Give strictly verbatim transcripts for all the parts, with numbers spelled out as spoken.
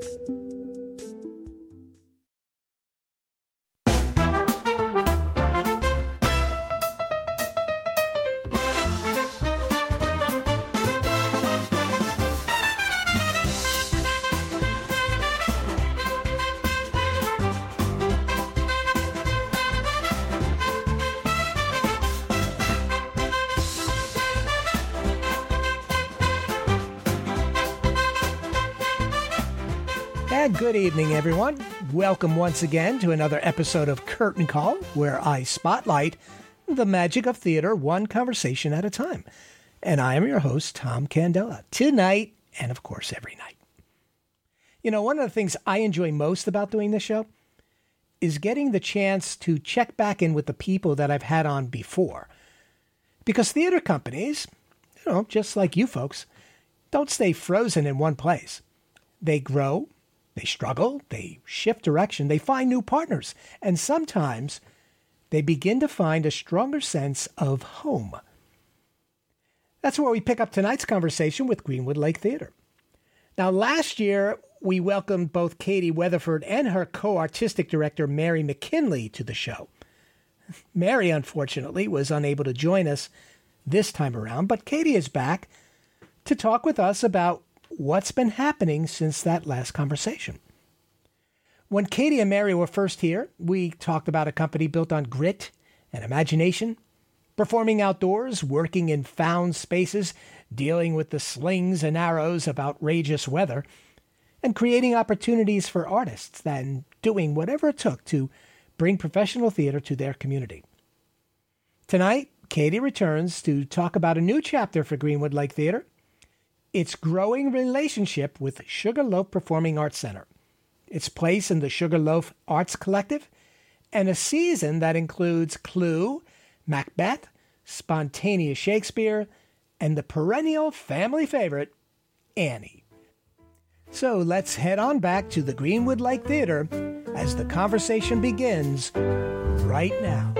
Good evening, everyone. Welcome once again to another episode of Curtain Call, where I spotlight the magic of theater one conversation at a time. And I am your host, Tom Candela, tonight and, of course, every night. You know, one of the things I enjoy most about doing this show is getting the chance to check back in with the people that I've had on before. Because theater companies, you know, just like you folks, don't stay frozen in one place. They grow. They struggle, they shift direction, they find new partners, and sometimes they begin to find a stronger sense of home. That's where we pick up tonight's conversation with Greenwood Lake Theater. Now, last year, we welcomed both Katie Weatherford and her co-artistic director, Mary McKinley, to the show. Mary, unfortunately, was unable to join us this time around, but Katie is back to talk with us about what's been happening since that last conversation. When Katie and Mary were first here, we talked about a company built on grit and imagination, performing outdoors, working in found spaces, dealing with the slings and arrows of outrageous weather, and creating opportunities for artists and doing whatever it took to bring professional theater to their community. Tonight, Katie returns to talk about a new chapter for Greenwood Lake Theater, its growing relationship with Sugarloaf Performing Arts Center, its place in the Sugarloaf Arts Collective, and a season that includes Clue, Macbeth, Spontaneous Shakespeare, and the perennial family favorite, Annie. So let's head on back to the Greenwood Lake Theater as the conversation begins right now.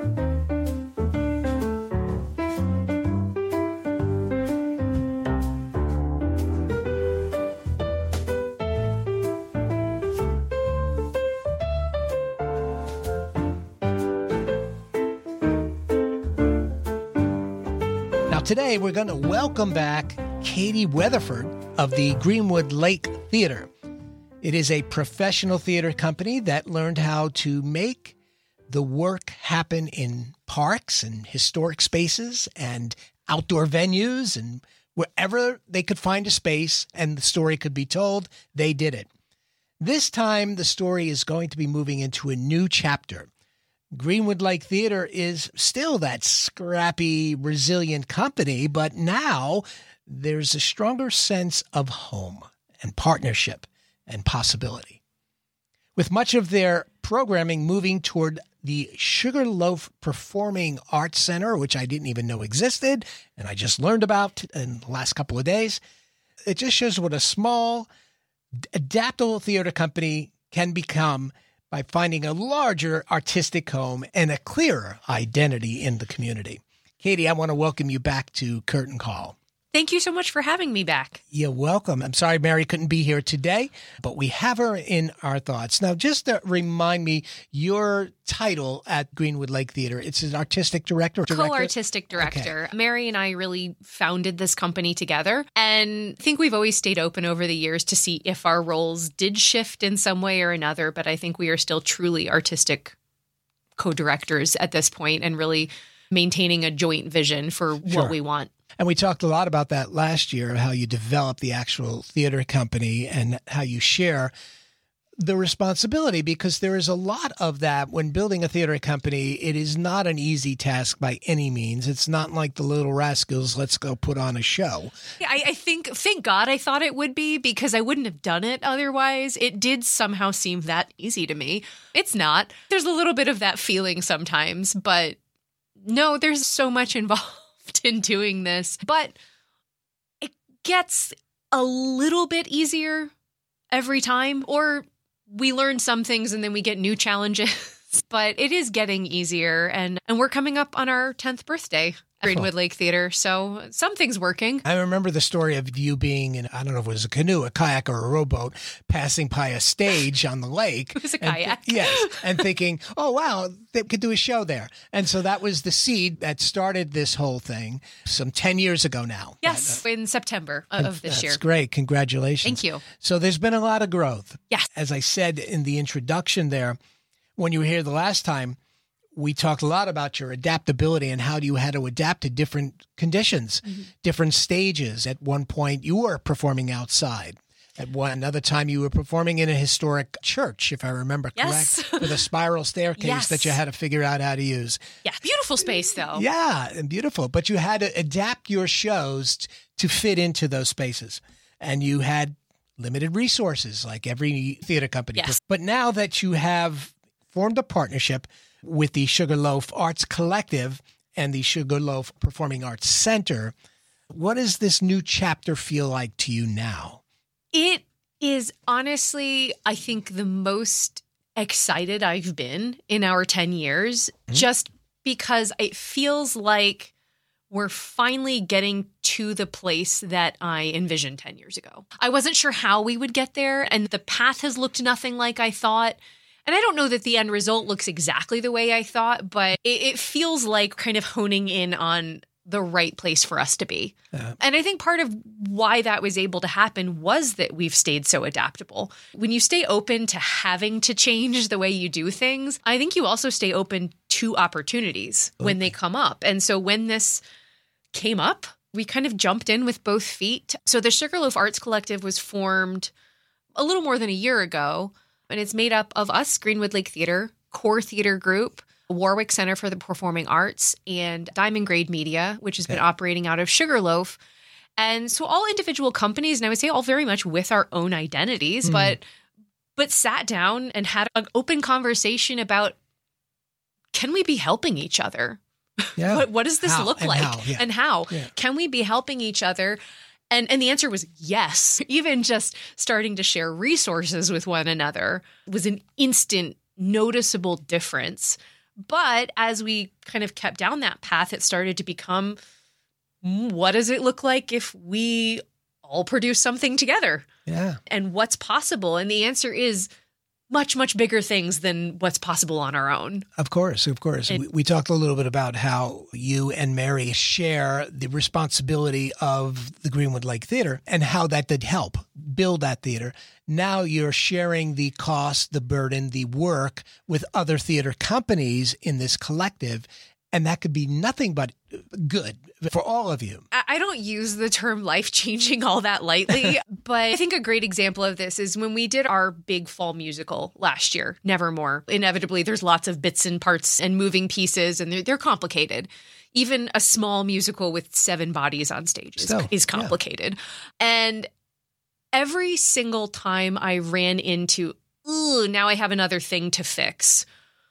Today, we're going to welcome back Katie Weatherford of the Greenwood Lake Theater. It is a professional theater company that learned how to make the work happen in parks and historic spaces and outdoor venues, and wherever they could find a space and the story could be told, they did it. This time, the story is going to be moving into a new chapter. Greenwood Lake Theater is still that scrappy, resilient company, but now there's a stronger sense of home and partnership and possibility. With much of their programming moving toward the Sugarloaf Performing Arts Center, which I didn't even know existed, and I just learned about in the last couple of days, it just shows what a small, adaptable theater company can become by finding a larger artistic home and a clearer identity in the community. Katie, I want to welcome you back to Curtain Call. Thank you so much for having me back. You're welcome. I'm sorry Mary couldn't be here today, but we have her in our thoughts. Now, just to remind me, your title at Greenwood Lake Theater, it's an artistic director? director? Co-artistic director. Okay. Mary and I really founded this company together, and I think we've always stayed open over the years to see if our roles did shift in some way or another, but I think we are still truly artistic co-directors at this point and really maintaining a joint vision for Sure. what we want. And we talked a lot about that last year, how you develop the actual theater company and how you share the responsibility, because there is a lot of that when building a theater company. It is not an easy task by any means. It's not like the Little Rascals, let's go put on a show. Yeah, I, I think, thank God I thought it would be, because I wouldn't have done it otherwise. It did somehow seem that easy to me. It's not. There's a little bit of that feeling sometimes, but no, there's so much involved in doing this, but it gets a little bit easier every time, or we learn some things and then we get new challenges But it is getting easier, and, and we're coming up on our tenth birthday at Greenwood Lake Theater, so something's working. I remember the story of you being in, I don't know if it was a canoe, a kayak, or a rowboat, passing by a stage on the lake. It was a and kayak. Th- yes, and thinking, oh, wow, they could do a show there. And so that was the seed that started this whole thing some ten years ago now. Yes, in September of this That's year. That's great. Congratulations. Thank you. So there's been a lot of growth. Yes. As I said in the introduction there, when you were here the last time, we talked a lot about your adaptability and how you had to adapt to different conditions, mm-hmm. different stages. At one point, you were performing outside. At one another time, you were performing in a historic church, if I remember yes. correct, with a spiral staircase yes. that you had to figure out how to use. Yeah, beautiful space, though. Yeah, and beautiful. But you had to adapt your shows t- to fit into those spaces. And you had limited resources, like every theater company. Yes. But now that you have formed a partnership with the Sugarloaf Arts Collective and the Sugarloaf Performing Arts Center, what does this new chapter feel like to you now? It is honestly, I think, the most excited I've been in our ten years, mm-hmm. just because it feels like we're finally getting to the place that I envisioned ten years ago. I wasn't sure how we would get there, and the path has looked nothing like I thought. And I don't know that the end result looks exactly the way I thought, but it, it feels like kind of honing in on the right place for us to be. Yeah. And I think part of why that was able to happen was that we've stayed so adaptable. When you stay open to having to change the way you do things, I think you also stay open to opportunities okay. when they come up. And so when this came up, we kind of jumped in with both feet. So the Sugarloaf Arts Collective was formed a little more than a year ago. And it's made up of us, Greenwood Lake Theater, Core Theater Group, Warwick Center for the Performing Arts, and Diamond Grade Media, which has been yeah. operating out of Sugarloaf. And so all individual companies, and I would say all very much with our own identities, mm. but but sat down and had an open conversation about, can we be helping each other? Yeah. what, what does this how? look and like? How? Yeah. And how? Yeah. Can we be helping each other? And and the answer was yes. Even just starting to share resources with one another was an instant noticeable difference. But as we kind of kept down that path, it started to become, what does it look like if we all produce something together? Yeah. And what's possible? And the answer is much, much bigger things than what's possible on our own. Of course, of course. And we, we talked a little bit about how you and Mary share the responsibility of the Greenwood Lake Theater and how that did help build that theater. Now you're sharing the cost, the burden, the work with other theater companies in this collective. And that could be nothing but good for all of you. I don't use the term life-changing all that lightly, but I think a great example of this is when we did our big fall musical last year, Nevermore. Inevitably, there's lots of bits and parts and moving pieces, and they're, they're complicated. Even a small musical with seven bodies on stage is, Still, is complicated. Yeah. And every single time I ran into, ooh, now I have another thing to fix,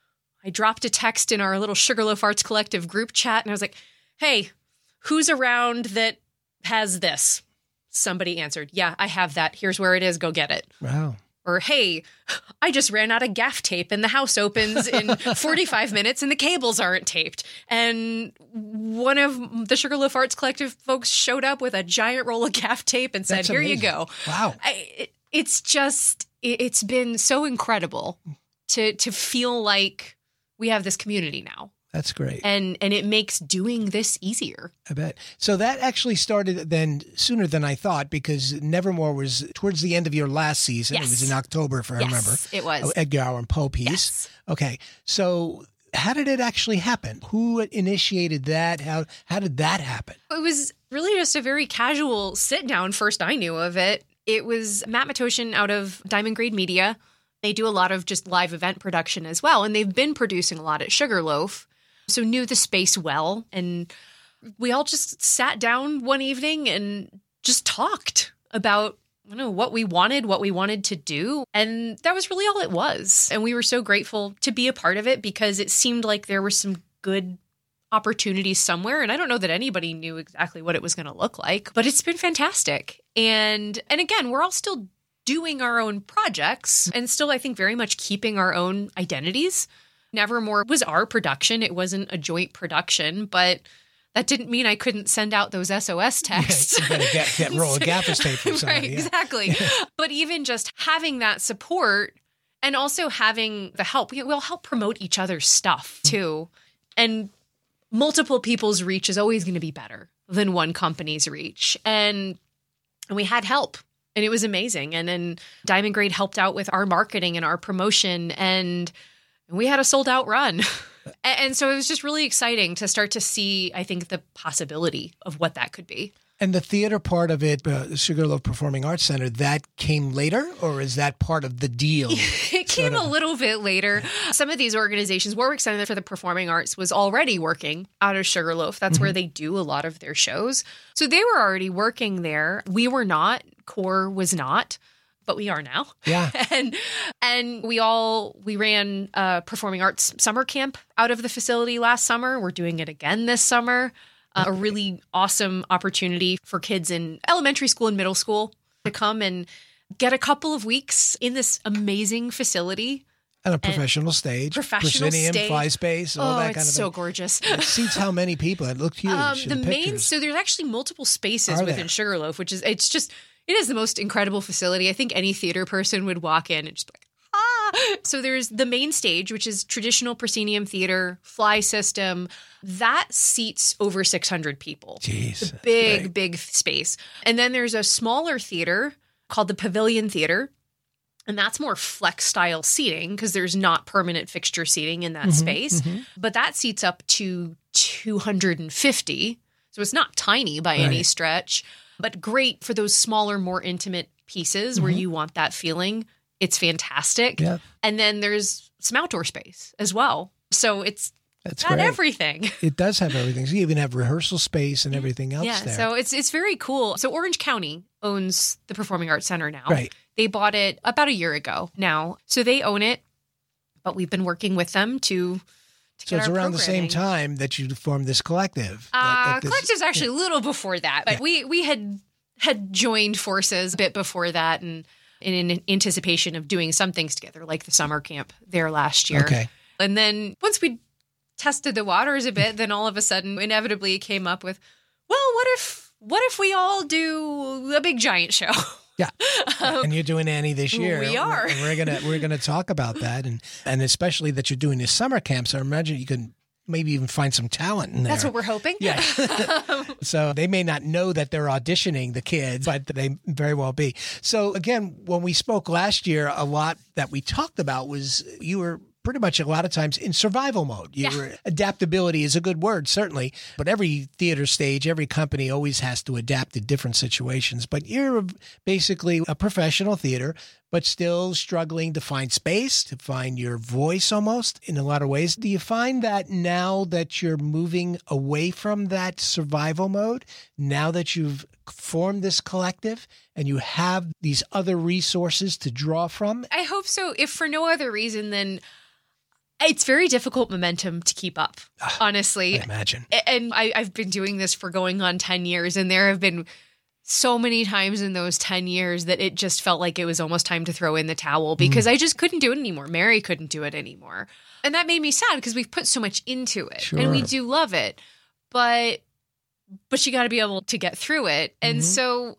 I dropped a text in our little Sugarloaf Arts Collective group chat, and I was like, hey, who's around that has this? Somebody answered, yeah, I have that. Here's where it is. Go get it. Wow. Or, hey, I just ran out of gaff tape and the house opens in forty-five minutes and the cables aren't taped. And one of the Sugarloaf Arts Collective folks showed up with a giant roll of gaff tape and said, That's here amazing. you go. Wow. I, it, it's just, it, it's been so incredible to to feel like we have this community now. That's great. And and it makes doing this easier. I bet. So that actually started then sooner than I thought, because Nevermore was towards the end of your last season. Yes. It was in October, if I yes, remember. It was. Oh, Edgar Allan Poe piece. Yes. Okay. So how did it actually happen? Who initiated that? How how did that happen? It was really just a very casual sit down. First I knew of it. It was Matt Matoshin out of Diamond Grade Media. They do a lot of just live event production as well. And they've been producing a lot at Sugarloaf. So knew the space well. And we all just sat down one evening and just talked about, I don't know, what we wanted, what we wanted to do. And that was really all it was. And we were so grateful to be a part of it because it seemed like there were some good opportunities somewhere. And I don't know that anybody knew exactly what it was going to look like, but it's been fantastic. And and again, we're all still doing our own projects and still, I think, very much keeping our own identities. Nevermore was our production. It wasn't a joint production, but that didn't mean I couldn't send out those S O S texts. Yeah, you better get, get roll of gaffer's tape from somebody. Right, yeah. exactly. But even just having that support and also having the help, we, we'll help promote each other's stuff too. And multiple people's reach is always going to be better than one company's reach. And, and we had help. And it was amazing. And then Diamond Grade helped out with our marketing and our promotion. And we had a sold out run. And so it was just really exciting to start to see, I think, the possibility of what that could be. And the theater part of it, uh, Sugarloaf Performing Arts Center, that came later, or is that part of the deal? It came of? a little bit later. Some of these organizations, Warwick Center for the Performing Arts was already working out of Sugarloaf. That's mm-hmm. where they do a lot of their shows. So they were already working there. We were not. Core was not. But we are now. Yeah. and and we all, we ran a performing arts summer camp out of the facility last summer. We're doing it again this summer. Uh, a really awesome opportunity for kids in elementary school and middle school to come and get a couple of weeks in this amazing facility. And a professional and stage. Professional proscenium, stage. Fly Space, all oh, that kind it's of so thing. gorgeous. It seats how many people? It looked huge. Um, the, the main, pictures. so there's actually multiple spaces Are within there? Sugarloaf, which is, it's just, it is the most incredible facility. I think any theater person would walk in and just be like, ah. So there's the main stage, which is traditional proscenium theater, fly system. That seats over six hundred people. Jeez. It's a big, right. big space. And then there's a smaller theater called the Pavilion Theater. And that's more flex style seating because there's not permanent fixture seating in that mm-hmm, space. Mm-hmm. But that seats up to two hundred fifty. So it's not tiny by right. any stretch, but great for those smaller, more intimate pieces mm-hmm. where you want that feeling. It's fantastic. Yep. And then there's some outdoor space as well. So it's That's got great. everything. It does have everything. So you even have rehearsal space and everything else yeah, there. so it's it's very cool. So Orange County owns the Performing Arts Center now. Right. They bought it about a year ago now. So they own it, but we've been working with them to, to So get it's our around the same programming. time that you formed this collective. Uh, that, that this, Collective's actually yeah. a little before that, but Yeah. we we had had joined forces a bit before that and, and in anticipation of doing some things together, like the summer camp there last year. Okay. And then once we tested the waters a bit, then all of a sudden, inevitably, it came up with, well, what if what if we all do a big giant show? Yeah, um, and you're doing Annie this year. We are. We're, we're gonna we're gonna talk about that, and and especially that you're doing this summer camp. So I imagine you can maybe even find some talent in there. That's what we're hoping. Yeah. So they may not know that they're auditioning the kids, but they very well be. So again, when we spoke last year, a lot that we talked about was you were pretty much a lot of times in survival mode. You yeah. were, adaptability is a good word, certainly, but every theater stage, every company always has to adapt to different situations. But you're basically a professional theater, but still struggling to find space, to find your voice almost in a lot of ways. Do you find that now that you're moving away from that survival mode, now that you've formed this collective and you have these other resources to draw from? I hope so. If for no other reason than it's very difficult momentum to keep up, honestly. I imagine. And I, I've been doing this for going on ten years, and there have been so many times in those ten years that it just felt like it was almost time to throw in the towel because mm. I just couldn't do it anymore. Mary couldn't do it anymore. And that made me sad because we've put so much into it Sure. and we do love it, but, but you got to be able to get through it. And mm-hmm. so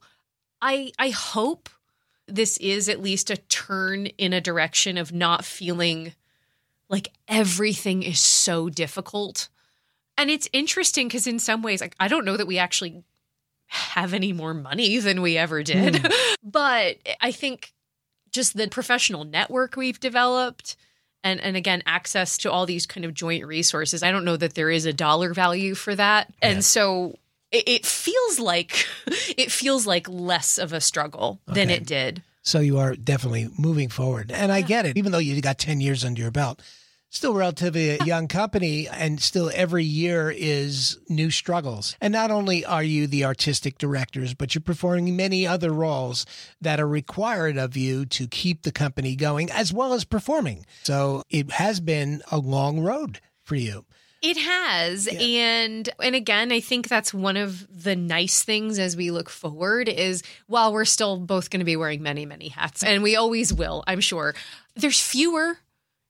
I, I hope this is at least a turn in a direction of not feeling like everything is so difficult. And it's interesting because in some ways, like, I don't know that we actually have any more money than we ever did. Mm. But I think just the professional network we've developed and, and again, access to all these kind of joint resources, I don't know that there is a dollar value for that. Yeah. And so it, it feels like it feels like less of a struggle okay. than it did. So you are definitely moving forward. And I yeah. get it. Even though you got ten years under your belt, still relatively a young company, and still every year is new struggles. And not only are you the artistic directors, but you're performing many other roles that are required of you to keep the company going, as well as performing. So it has been a long road for you. It has. Yeah. And and again, I think that's one of the nice things as we look forward is while we're still both going to be wearing many, many hats, and we always will, I'm sure, there's fewer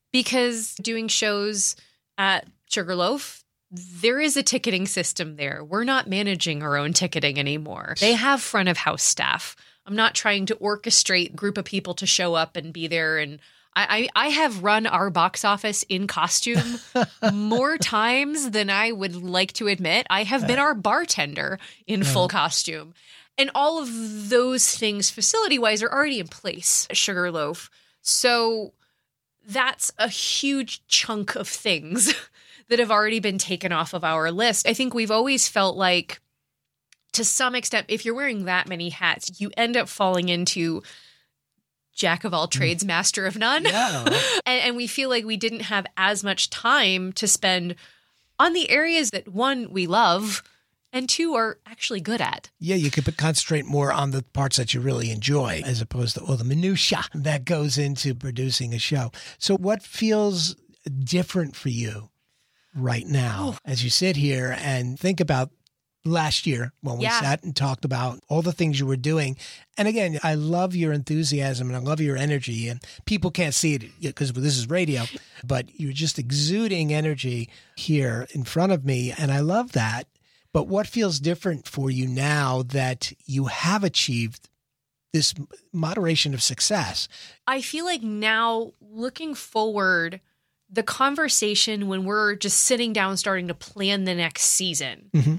because doing shows at Sugarloaf, there is a ticketing system there. We're not managing our own ticketing anymore. They have front of house staff. I'm not trying to orchestrate a group of people to show up and be there. And I, I, I have run our box office in costume more times than I would like to admit. I have been our bartender in full costume. And all of those things facility-wise are already in place at Sugarloaf. So that's a huge chunk of things that have already been taken off of our list. I think we've always felt like, to some extent, if you're wearing that many hats, you end up falling into jack of all trades, master of none. Yeah. and, and we feel like we didn't have as much time to spend on the areas that, one, we love, and two, are actually good at. Yeah, you could concentrate more on the parts that you really enjoy as opposed to all the minutia that goes into producing a show. So what feels different for you right now as you sit here and think about last year when we Yeah. sat and talked about all the things you were doing? And again, I love your enthusiasm and I love your energy, and people can't see it because this is radio, but you're just exuding energy here in front of me. And I love that. But what feels different for you now that you have achieved this moderation of success? I feel like now, looking forward, the conversation when we're just sitting down starting to plan the next season Mm-hmm.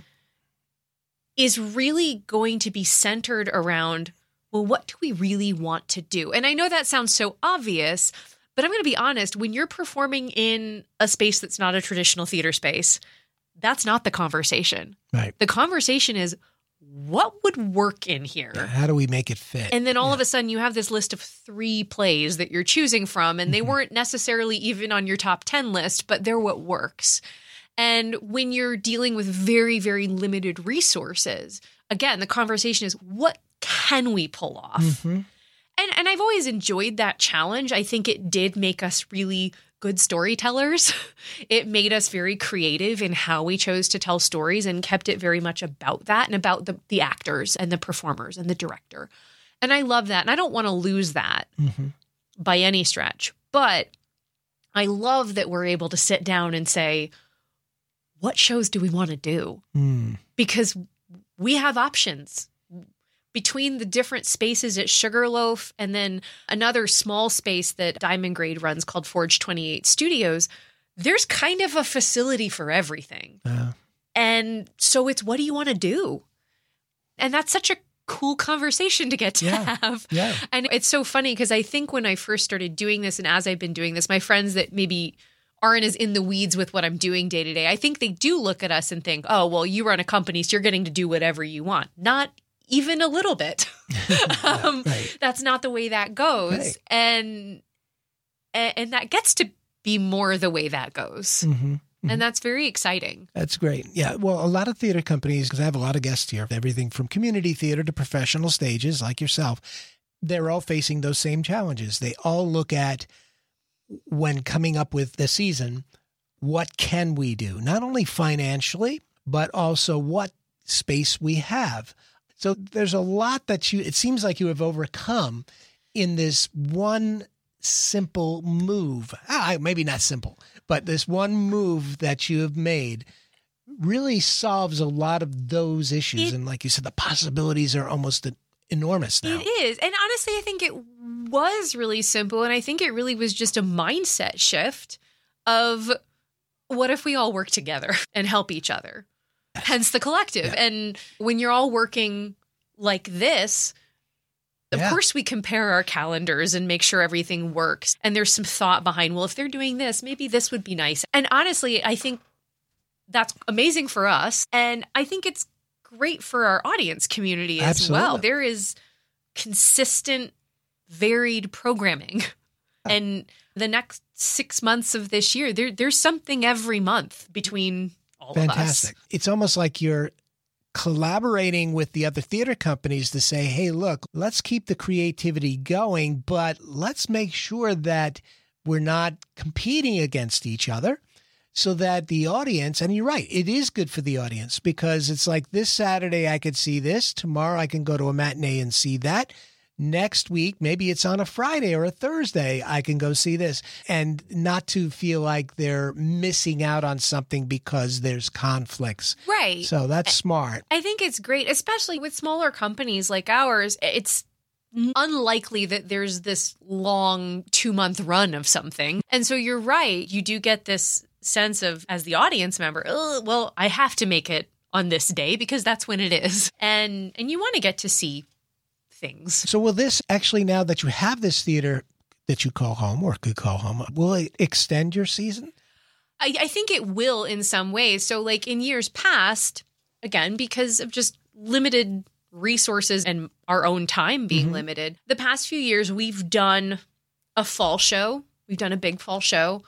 is really going to be centered around, well, what do we really want to do? And I know that sounds so obvious, but I'm going to be honest, when you're performing in a space that's not a traditional theater space, that's not the conversation. Right. The conversation is, what would work in here? Yeah, how do we make it fit? And then all Yeah. of a sudden you have this list of three plays that you're choosing from, and they weren't necessarily even on your top ten list, but they're what works. And when you're dealing with very, very limited resources, again, the conversation is, what can we pull off? Mhm. And and I've always enjoyed that challenge. I think it did make us really good storytellers. It made us very creative in how we chose to tell stories and kept it very much about that and about the, the actors and the performers and the director. And I love that. And I don't want to lose that Mhm. by any stretch. But I love that we're able to sit down and say, what shows do we want to do? Mm. Because we have options between the different spaces at Sugarloaf and then another small space that Diamond Grade runs called Forge twenty-eight Studios. There's kind of a facility for everything. Uh, And so it's, what do you want to do? And that's such a cool conversation to get to Yeah. have. yeah. And it's so funny because I think when I first started doing this, and as I've been doing this, my friends that maybe aren't as in the weeds with what I'm doing day to day, I think they do look at us and think, oh, well, you run a company, so you're getting to do whatever you want. Not even a little bit. um, right. That's not the way that goes. Right. And, and and that gets to be more the way that goes. Mm-hmm. And that's very exciting. That's great. Yeah. Well, a lot of theater companies, because I have a lot of guests here, everything from community theater to professional stages like yourself, they're all facing those same challenges. They all look at, when coming up with the season, what can we do? Not only financially, but also what space we have. So there's a lot that you, it seems like you have overcome in this one simple move. Ah, maybe not simple, but this one move that you have made really solves a lot of those issues. It- and like you said, the possibilities are almost enormous now. It is. And honestly, I think it was really simple. And I think it really was just a mindset shift of, what if we all work together and help each other? Hence the collective. Yeah. And when you're all working like this, of Yeah. course we compare our calendars and make sure everything works. And there's some thought behind, well, if they're doing this, maybe this would be nice. And honestly, I think that's amazing for us. And I think it's great for our audience community as Absolutely. well. There is consistent, varied programming. And the next six months of this year, there, there's something every month between all Fantastic. of us. It's almost like you're collaborating with the other theater companies to say, hey, look, let's keep the creativity going, but let's make sure that we're not competing against each other so that the audience, and you're right, it is good for the audience because it's like this Saturday I could see this, tomorrow I can go to a matinee and see that. next week, maybe it's on a Friday or a Thursday, I can go see this, and not to feel like they're missing out on something because there's conflicts. Right. So that's smart. I think it's great, especially with smaller companies like ours. It's unlikely that there's this long two-month run of something. And so you're right. You do get this sense of, as the audience member, oh, well, I have to make it on this day because that's when it is. And and you want to get to see things. So will this actually, now that you have this theater that you call home or could call home, will it extend your season? I, I think it will in some ways. So like in years past, again, because of just limited resources and our own time being mm-hmm. limited, the past few years we've done a fall show. We've done a big fall show.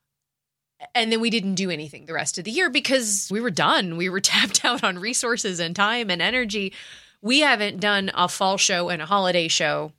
And then we didn't do anything the rest of the year because we were done. We were tapped out on resources and time and energy. We haven't done a fall show and a holiday show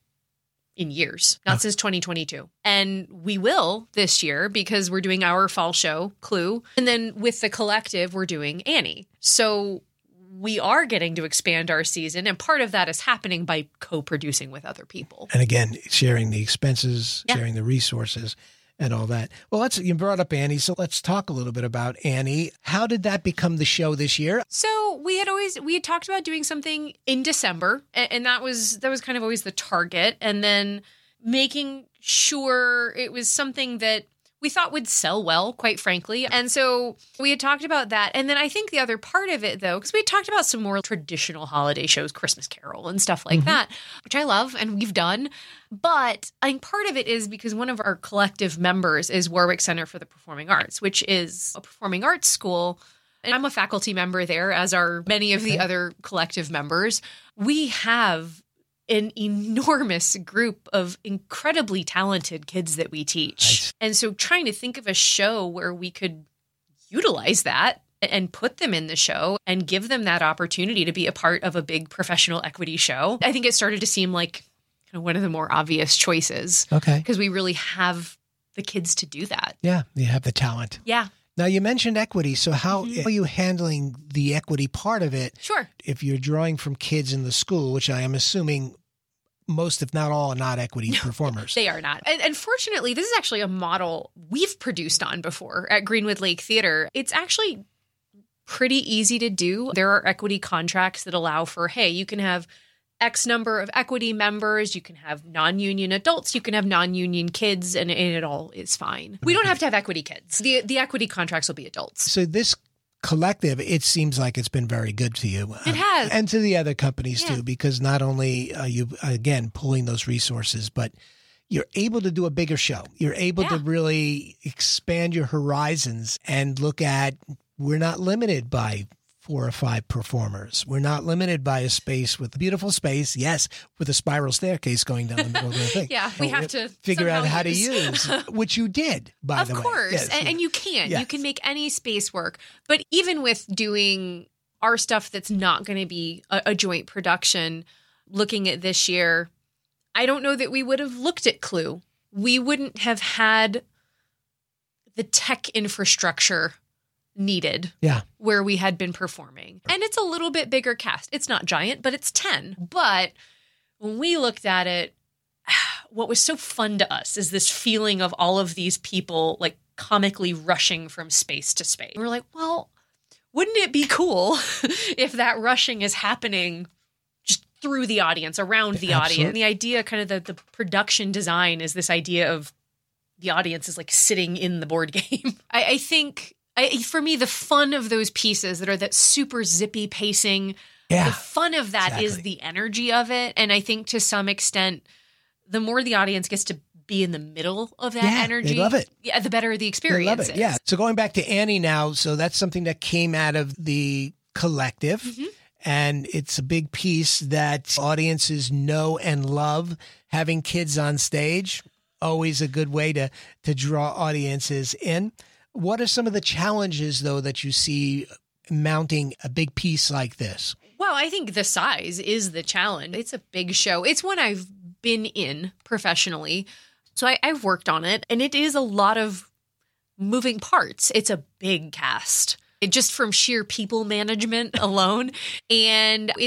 in years, not oh. since twenty twenty-two. And we will this year because we're doing our fall show, Clue. And then with the collective, we're doing Annie. So we are getting to expand our season. And part of that is happening by co-producing with other people. And again, sharing the expenses, yeah. sharing the resources. And all that. Well, let's, you brought up Annie, so let's talk a little bit about Annie. How did that become the show this year? So we had always, we had talked about doing something in December, and, and that was, that was kind of always the target. And then making sure it was something that we thought would sell well, quite frankly. And so we had talked about that. And then I think the other part of it, though, because we had talked about some more traditional holiday shows, Christmas Carol and stuff like mm-hmm. that, which I love and we've done. But I think part of it is because one of our collective members is Warwick Center for the Performing Arts, which is a performing arts school. And I'm a faculty member there, as are many of the other collective members. We have an enormous group of incredibly talented kids that we teach. Nice. And so trying to think of a show where we could utilize that and put them in the show and give them that opportunity to be a part of a big professional equity show, I think it started to seem like kind of one of the more obvious choices. Okay. Because we really have the kids to do that. Yeah, you have the talent. Yeah. Now, you mentioned equity. So how mm-hmm. are you handling the equity part of it? Sure. If you're drawing from kids in the school, which I am assuming most, if not all, are not equity no, performers. They are not. And, and fortunately, this is actually a model we've produced on before at Greenwood Lake Theater. It's actually pretty easy to do. There are equity contracts that allow for, hey, you can have X number of equity members, you can have non-union adults, you can have non-union kids, and, and it all is fine. We don't have to have equity kids. The the equity contracts will be adults. So this collective, it seems like it's been very good to you. It has. Um, and to the other companies yeah. too, because not only are you, again, pulling those resources, but you're able to do a bigger show. You're able yeah. to really expand your horizons and look at, we're not limited by four or five performers. We're not limited by a space with a beautiful space, yes, with a spiral staircase going down the middle of the thing. Yeah, we so have to figure out how use. to use, which you did, by of the way. Of course, yes. and, and you can. Yes. You can make any space work. But even with doing our stuff that's not going to be a, a joint production, looking at this year, I don't know that we would have looked at Clue. We wouldn't have had the tech infrastructure needed yeah. where we had been performing. And it's a little bit bigger cast. It's not giant, but it's ten. But when we looked at it, what was so fun to us is this feeling of all of these people like comically rushing from space to space. We're like, well, wouldn't it be cool if that rushing is happening just through the audience, around the Absolutely. audience? And the idea, kind of the, the production design is this idea of the audience is like sitting in the board game. I, I think... I, for me, the fun of those pieces that are that super zippy pacing, yeah, the fun of that exactly. is the energy of it. And I think to some extent, the more the audience gets to be in the middle of that yeah, energy, they love it. Yeah, the better the experience they love it. is. Yeah. So going back to Annie now, so that's something that came out of the collective. Mm-hmm. And it's a big piece that audiences know and love. Having kids on stage, always a good way to to draw audiences in. What are some of the challenges, though, that you see mounting a big piece like this? Well, I think the size is the challenge. It's a big show. It's one I've been in professionally. So I, I've worked on it, and it is a lot of moving parts. It's a big cast, it, just from sheer people management alone. And it's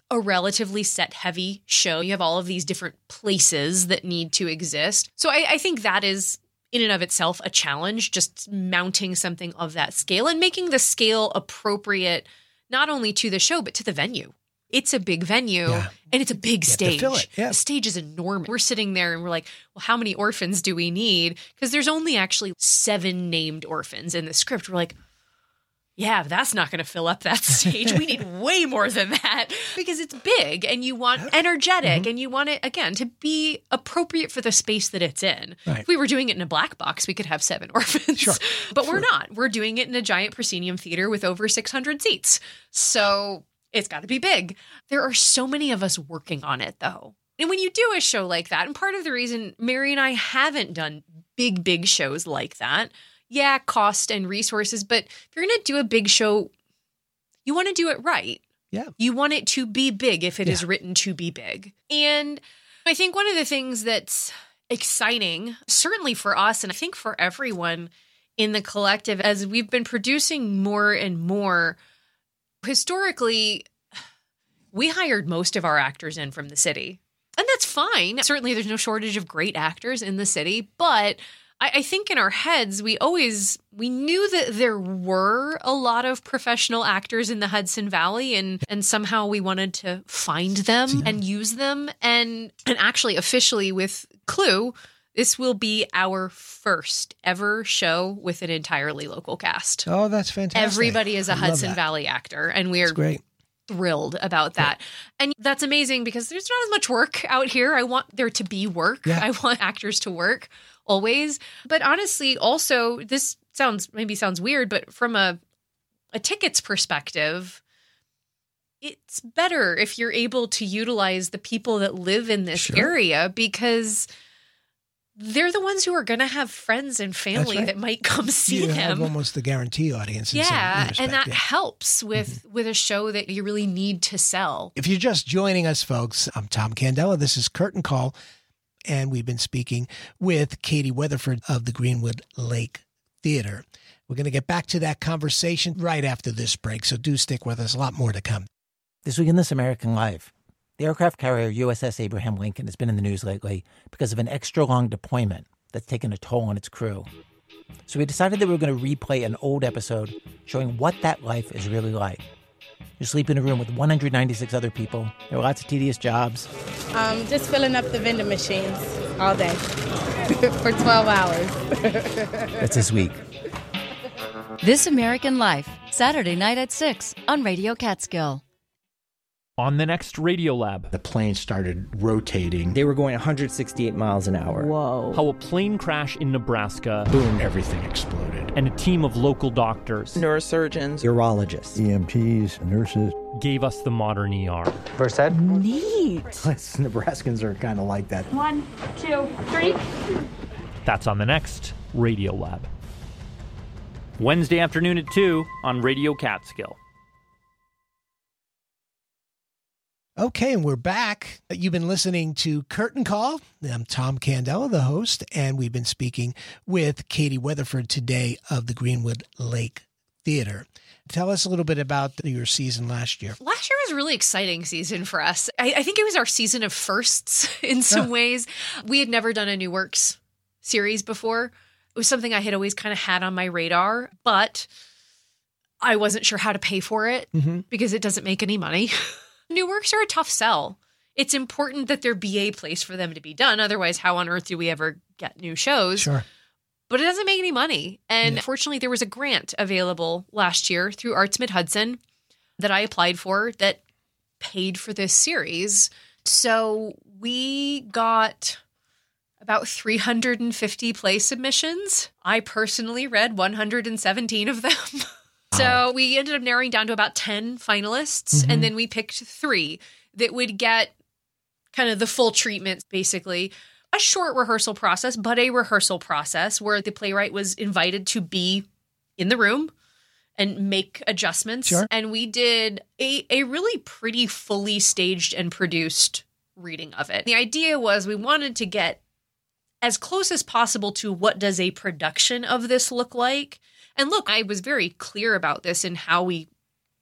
a relatively set heavy show. You have all of these different places that need to exist. So I, I think that is in and of itself a challenge, just mounting something of that scale and making the scale appropriate not only to the show, but to the venue. It's a big venue yeah. and it's a big you stage. Fill it. Yeah. The stage is enormous. We're sitting there and we're like, well, how many orphans do we need? Because there's only actually seven named orphans in the script. We're like, yeah, that's not going to fill up that stage. We need way more than that because it's big and you want energetic mm-hmm. and you want it, again, to be appropriate for the space that it's in. Right. If we were doing it in a black box, we could have seven orphans. Sure. But sure. we're not. We're doing it in a giant proscenium theater with over six hundred seats. So it's got to be big. There are so many of us working on it, though. And when you do a show like that, and part of the reason Mary and I haven't done big, big shows like that, yeah, cost and resources, but if you're going to do a big show, you want to do it right. Yeah. You want it to be big if it yeah. is written to be big. And I think one of the things that's exciting, certainly for us, and I think for everyone in the collective, as we've been producing more and more, historically, we hired most of our actors in from the city. And that's fine. Certainly, there's no shortage of great actors in the city, but I, I think in our heads, we always, we knew that there were a lot of professional actors in the Hudson Valley and, and somehow we wanted to find them yeah. and use them. And, and actually officially with Clue, this will be our first ever show with an entirely local cast. Oh, that's fantastic. Everybody is a I Hudson Valley actor and we're great. thrilled about that. Yeah. And that's amazing because there's not as much work out here. I want there to be work. Yeah. I want actors to work always. But honestly, also, this sounds maybe sounds weird, but from a a tickets perspective, it's better if you're able to utilize the people that live in this sure. area because they're the ones who are going to have friends and family right. that might come see you them. Have almost the guarantee audience. In yeah, some respect, and that yeah. helps with, mm-hmm. with a show that you really need to sell. If you're just joining us, folks, I'm Tom Candela. This is Curtain Call, and we've been speaking with Katie Weatherford of the Greenwood Lake Theater. We're going to get back to that conversation right after this break, so do stick with us. A lot more to come. This week in This American Life. The aircraft carrier U S S Abraham Lincoln has been in the news lately because of an extra-long deployment that's taken a toll on its crew. So we decided that we were going to replay an old episode showing what that life is really like. You sleep in a room with one hundred ninety-six other people. There are lots of tedious jobs. Um, just filling up the vending machines all day for twelve hours. That's this week. This American Life, Saturday night at six on Radio Catskill. On the next Radiolab, the plane started rotating. They were going one hundred sixty-eight miles an hour. Whoa. How a plane crash in Nebraska. Boom, everything exploded. And a team of local doctors. Neurosurgeons. Urologists. E M Ts, nurses. Gave us the modern E R. Versed? Neat. Nebraskans are kind of like that. One, two, three. That's on the next Radiolab. Wednesday afternoon at two on Radio Catskill. Okay, and we're back. You've been listening to Curtain Call. I'm Tom Candela, the host, and we've been speaking with Katie Weatherford today of the Greenwood Lake Theater. Tell us a little bit about your season last year. Last year was a really exciting season for us. I, I think it was our season of firsts in some oh. ways. We had never done a New Works series before. It was something I had always kind of had on my radar, but I wasn't sure how to pay for it mm-hmm. because it doesn't make any money. New Works are a tough sell. It's important that there be a place for them to be done. Otherwise, how on earth do we ever get new shows? Sure. But it doesn't make any money. And yeah. fortunately, there was a grant available last year through Arts Mid-Hudson that I applied for that paid for this series. So we got about three hundred fifty play submissions. I personally read one hundred seventeen of them. So we ended up narrowing down to about ten finalists, mm-hmm. and then we picked three that would get kind of the full treatment, basically. A short rehearsal process, but a rehearsal process where the playwright was invited to be in the room and make adjustments. Sure. And we did a, a really pretty fully staged and produced reading of it. The idea was we wanted to get as close as possible to what does a production of this look like. And look, I was very clear about this in how we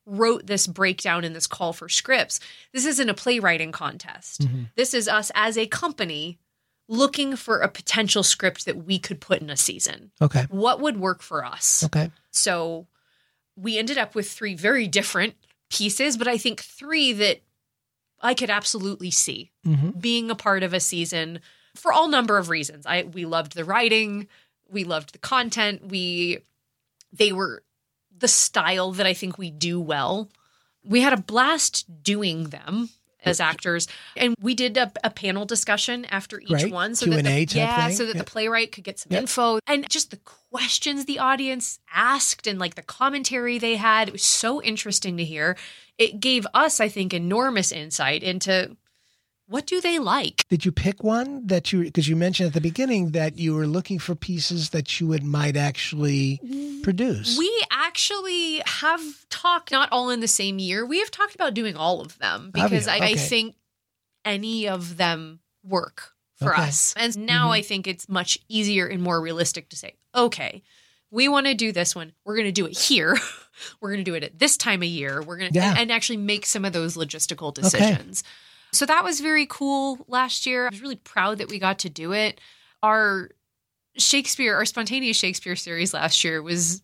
wrote this breakdown in this call for scripts. This isn't a playwriting contest. Mm-hmm. This is us as a company looking for a potential script that we could put in a season. Okay. What would work for us? Okay. So we ended up with three very different pieces, but I think three that I could absolutely see mm-hmm. being a part of a season for all number of reasons. I we loved the writing, we loved the content, we they were the style that I think we do well. We had a blast doing them as actors, and we did a, a panel discussion after each right. one, so Q that and A the, type yeah, thing. so that yep. the playwright could get some yep. info, and just the questions the audience asked and like the commentary they had. It was so interesting to hear. It gave us, I think, enormous insight into what do they like. Did you pick one that you, because you mentioned at the beginning that you were looking for pieces that you would might actually produce? We actually have talked, not all in the same year. We have talked about doing all of them because I, okay. I think any of them work for okay. us. And now mm-hmm. I think it's much easier and more realistic to say, okay, we want to do this one. We're going to do it here. We're going to do it at this time of year. We're going to yeah. and, and actually make some of those logistical decisions. Okay. So that was very cool last year. I was really proud that we got to do it. Our Shakespeare, our spontaneous Shakespeare series last year was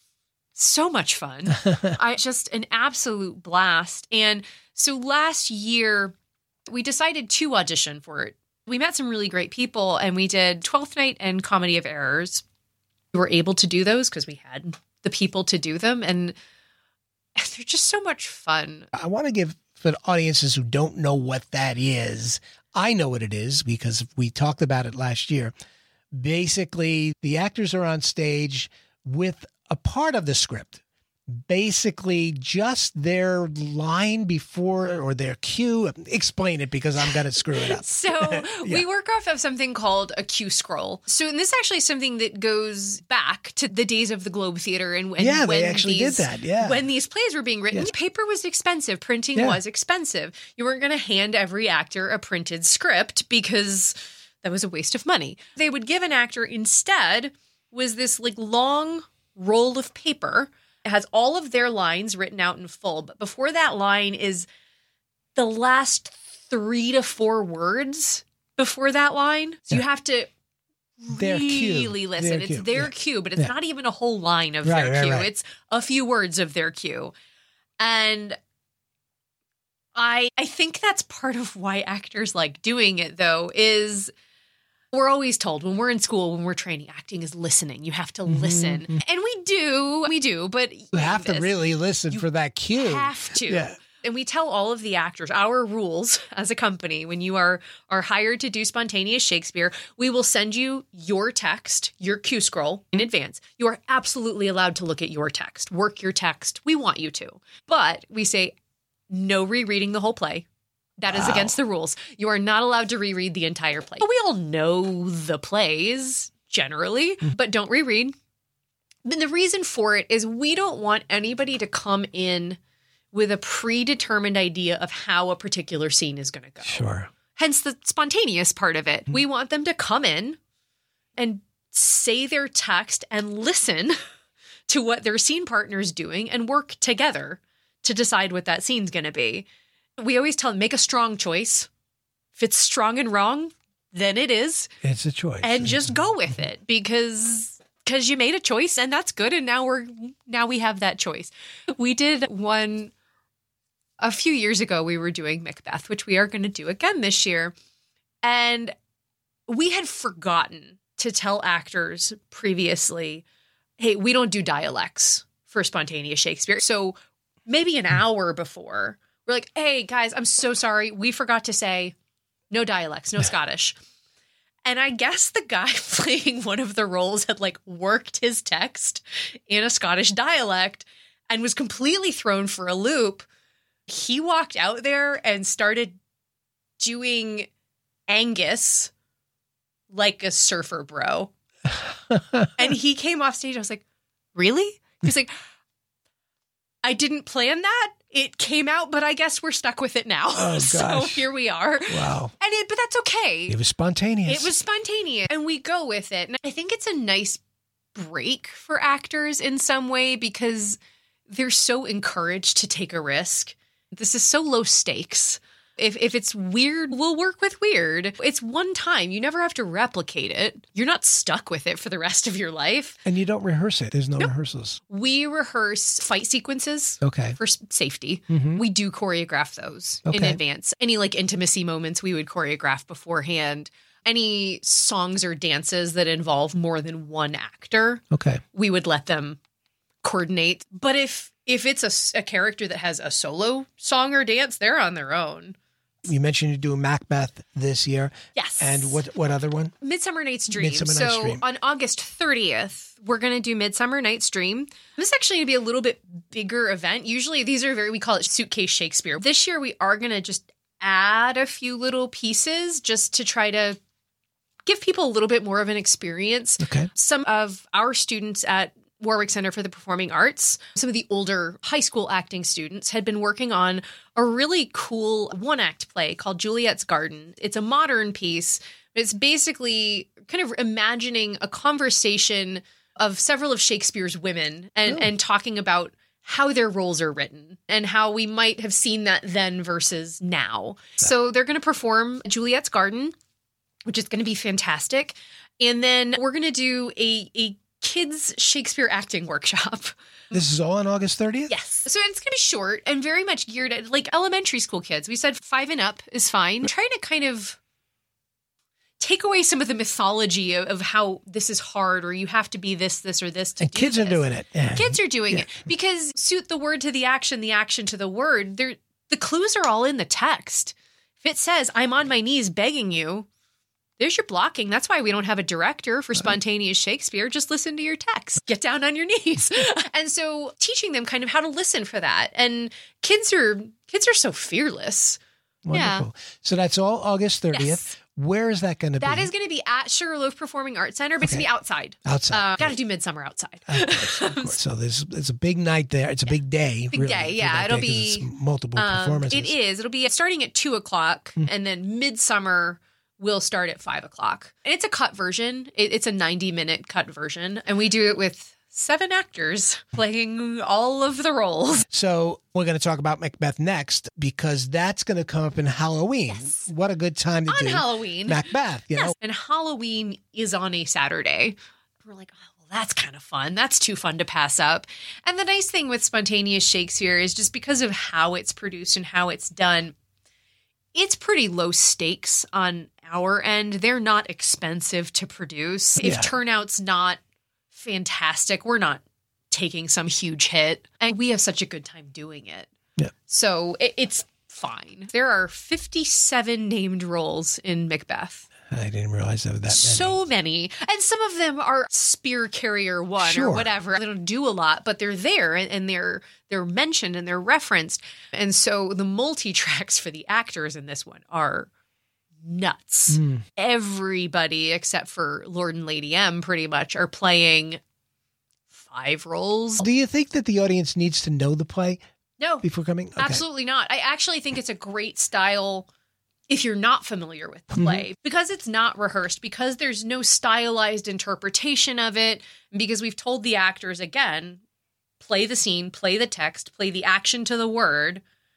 so much fun. I just an absolute blast. And so last year we decided to audition for it. We met some really great people and we did Twelfth Night and Comedy of Errors. We were able to do those because we had the people to do them. And they're just so much fun. I want to give, for the audiences who don't know what that is, I know what it is because we talked about it last year. Basically, the actors are on stage with a part of the script. Basically, just their line before or their cue. Explain it because I'm going to screw it up. So yeah. we work off of something called a cue scroll. So and this actually is something that goes back to the days of the Globe Theater. And, and yeah, when they actually these, did that. Yeah. When these plays were being written, yes. paper was expensive. Printing yeah. was expensive. You weren't going to hand every actor a printed script because that was a waste of money. They would give an actor instead was this like long roll of paper. It has all of their lines written out in full, but before that line is the last three to four words before that line. So yeah. you have to their really cue. listen. Their it's cue. their yeah. cue, but it's yeah. not even a whole line of right, their right, cue. Right. It's a few words of their cue. And I I think that's part of why actors like doing it, though, is we're always told when we're in school, when we're training, acting is listening. You have to mm-hmm. listen. And we do. We do. But you have to really listen for that cue. You have to. Yeah. And we tell all of the actors, our rules as a company, when you are, are hired to do spontaneous Shakespeare, we will send you your text, your cue scroll in advance. You are absolutely allowed to look at your text, work your text. We want you to. But we say no rereading the whole play. That is wow. against the rules. You are not allowed to reread the entire play. We all know the plays generally, mm-hmm. but don't reread. And the reason for it is we don't want anybody to come in with a predetermined idea of how a particular scene is going to go. Sure. Hence the spontaneous part of it. Mm-hmm. We want them to come in and say their text and listen to what their scene partner's doing and work together to decide what that scene's going to be. We always tell them, make a strong choice. If it's strong and wrong, then it is. It's a choice. And just go with it because because you made a choice and that's good. And now we're now we have that choice. We did one a few years ago. We were doing Macbeth, which we are going to do again this year. And we had forgotten to tell actors previously, hey, we don't do dialects for spontaneous Shakespeare. So maybe an hour before, we're like, hey, guys, I'm so sorry. We forgot to say no dialects, no Scottish. And I guess the guy playing one of the roles had like worked his text in a Scottish dialect and was completely thrown for a loop. He walked out there and started doing Angus like a surfer bro. And he came off stage. I was like, really? He was like, I didn't plan that. It came out, but I guess we're stuck with it now. Oh, gosh. So here we are. Wow. And it, but that's okay. It was spontaneous. It was spontaneous. And we go with it. And I think it's a nice break for actors in some way because they're so encouraged to take a risk. This is so low stakes. If if it's weird, we'll work with weird. It's one time. You never have to replicate it. You're not stuck with it for the rest of your life. And you don't rehearse it. There's no Nope. rehearsals. We rehearse fight sequences Okay. for s- safety. Mhm. We do choreograph those in Okay. advance. Any like intimacy moments we would choreograph beforehand. Any songs or dances that involve more than one actor, Okay. we would let them coordinate. But if if it's a, s- a character that has a solo song or dance, they're on their own. You mentioned you're doing Macbeth this year. Yes. And what what other one? Midsummer Night's Dream. Midsummer so Night's Dream. on August thirtieth, we're going to do Midsummer Night's Dream. This is actually going to be a little bit bigger event. Usually these are very, we call it Suitcase Shakespeare. This year we are going to just add a few little pieces just to try to give people a little bit more of an experience. Okay. Some of our students at Warwick Center for the Performing Arts, some of the older high school acting students had been working on a really cool one-act play called Juliet's Garden. It's a modern piece. It's basically kind of imagining a conversation of several of Shakespeare's women and, Oh. and talking about how their roles are written and how we might have seen that then versus now. So they're going to perform Juliet's Garden, which is going to be fantastic. And then we're going to do a, a kids Shakespeare acting workshop. This is all on August thirtieth? Yes. So it's going to be short and very much geared at like elementary school kids. We said five and up is fine. I'm trying to kind of take away some of the mythology of, of how this is hard or you have to be this, this, or this to And do kids are this. doing it. Yeah. Kids are doing Yeah. it because suit the word to the action, the action to the word. They're, the clues are all in the text. If it says, I'm on my knees begging you, there's your blocking. That's why we don't have a director for spontaneous Shakespeare. Just listen to your text. Get down on your knees. And so teaching them kind of how to listen for that. And kids are kids are so fearless. Wonderful. So that's all August thirtieth. Yes. Where is that going to be? That is going to be at Sugarloaf Performing Arts Center, but it's going to be outside. Outside. Uh, Got to do Midsummer outside. Of course, of course. So there's it's a big night there. It's a big day. Big really, day, for yeah. that It'll day 'cause be it's multiple Um, performances. it is. It'll be starting at two o'clock, and then Midsummer will start at five o'clock. And it's a cut version. It, it's a ninety minute cut version, and we do it with seven actors playing all of the roles. So we're going to talk about Macbeth next because that's going to come up in Halloween. Yes. What a good time to On do Halloween. Macbeth. You Yes, know, and Halloween is on a Saturday. We're like, oh, well, that's kind of fun. That's too fun to pass up. And the nice thing with spontaneous Shakespeare is just because of how it's produced and how it's done, it's pretty low stakes on our end. They're not expensive to produce. If Yeah. turnout's not fantastic, we're not taking some huge hit. And we have such a good time doing it. Yeah. So it, it's fine. There are fifty-seven named roles in Macbeth. I didn't realize there were that many. So many. And some of them are spear carrier one Sure. or whatever. They don't do a lot, but they're there and, and they're they're mentioned and they're referenced. And so the multi-tracks for the actors in this one are nuts. Mm. Everybody except for Lord and Lady M pretty much are playing five roles. Do you think that the audience needs to know the play No, before coming? Okay. absolutely not. I actually think it's a great style if you're not familiar with the play, Mm-hmm. because it's not rehearsed, because there's no stylized interpretation of it, and because we've told the actors, again, play the scene, play the text, play the action to the word.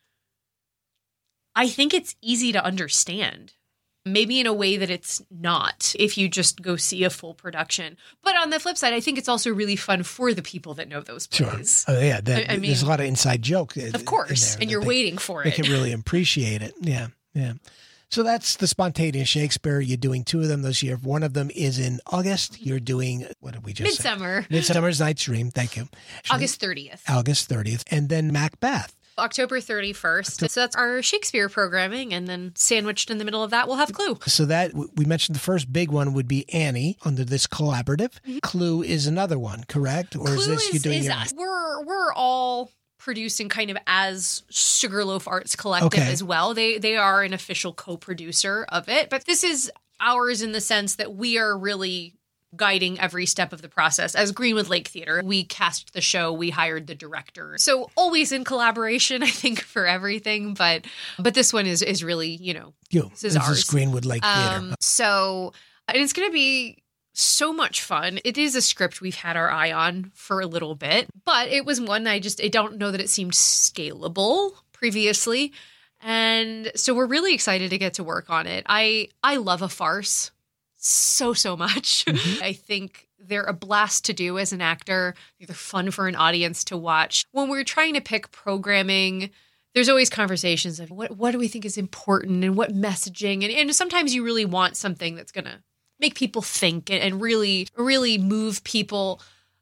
I think it's easy to understand. Maybe in a way that it's not if you just go see a full production. But on the flip side, I think it's also really fun for the people that know those Sure. plays. Oh, yeah. That, I- I there's a mean, lot of inside joke. in- Of course. in there And that you're they- waiting for They it. can really appreciate it. Yeah. Yeah. So that's the spontaneous Shakespeare. You're doing two of them this year. One of them is in August. You're doing, what did we just Midsummer. say? Midsummer's Night's Dream. Thank you. Actually, August thirtieth. August thirtieth. And then Macbeth. October thirty-first. So that's our Shakespeare programming. And then sandwiched in the middle of that, we'll have Clue. So that we mentioned the first big one would be Annie under this collaborative. Clue is another one, correct? Or is Mm-hmm. Clue this is, you doing is your us. We're, we're all producing kind of as Sugarloaf Arts Collective Okay. as well. They, they are an official co-producer of it. But this is ours in the sense that we are really guiding every step of the process. As Greenwood Lake Theater, we cast the show, we hired the director. So always in collaboration, I think, for everything. But but this one is is really, you know, you? this is ours. Greenwood Lake Theater. Um, so and it's going to be so much fun. It is a script we've had our eye on for a little bit, but it was one I just, I don't know that it seemed scalable previously. And so we're really excited to get to work on it. I, I love a farce so, so much. Mm-hmm. I think they're a blast to do as an actor. They're fun for an audience to watch. When we're trying to pick programming, there's always conversations of what, what do we think is important and what messaging. And, and sometimes you really want something that's going to make people think and, and really, really move people.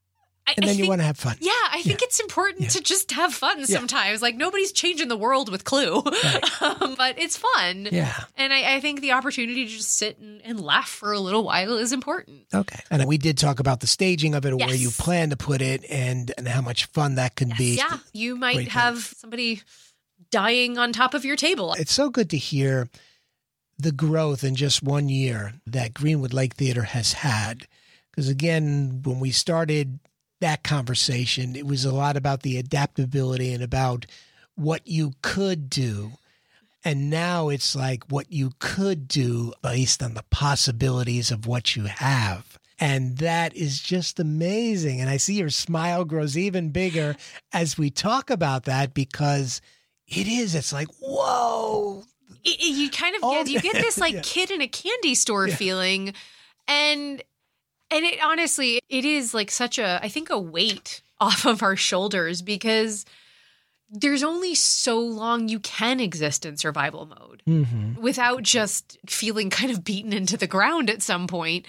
I, and then I you think, want to have fun. Yeah, I think yeah. it's important yeah. to just have fun yeah. sometimes. Like, nobody's changing the world with Clue, right. um, but it's fun. Yeah. And I, I think the opportunity to just sit and, and laugh for a little while is important. Okay. And we did talk about the staging of it, yes. where you plan to put it, and, and how much fun that can yes. be. Yeah, you might Great have thing. somebody dying on top of your table. It's so good to hear the growth in just one year that Greenwood Lake Theater has had. Because again, when we started that conversation, it was a lot about the adaptability and about what you could do. And now it's like what you could do based on the possibilities of what you have. And that is just amazing. And I see your smile grows even bigger as we talk about that, because it is, it's like, whoa. It, it, you kind of All get, you get this like yeah. kid in a candy store Yeah. feeling. And And it honestly, it is like such a, I think, a weight off of our shoulders, because there's only so long you can exist in survival mode mm-hmm. without just feeling kind of beaten into the ground at some point.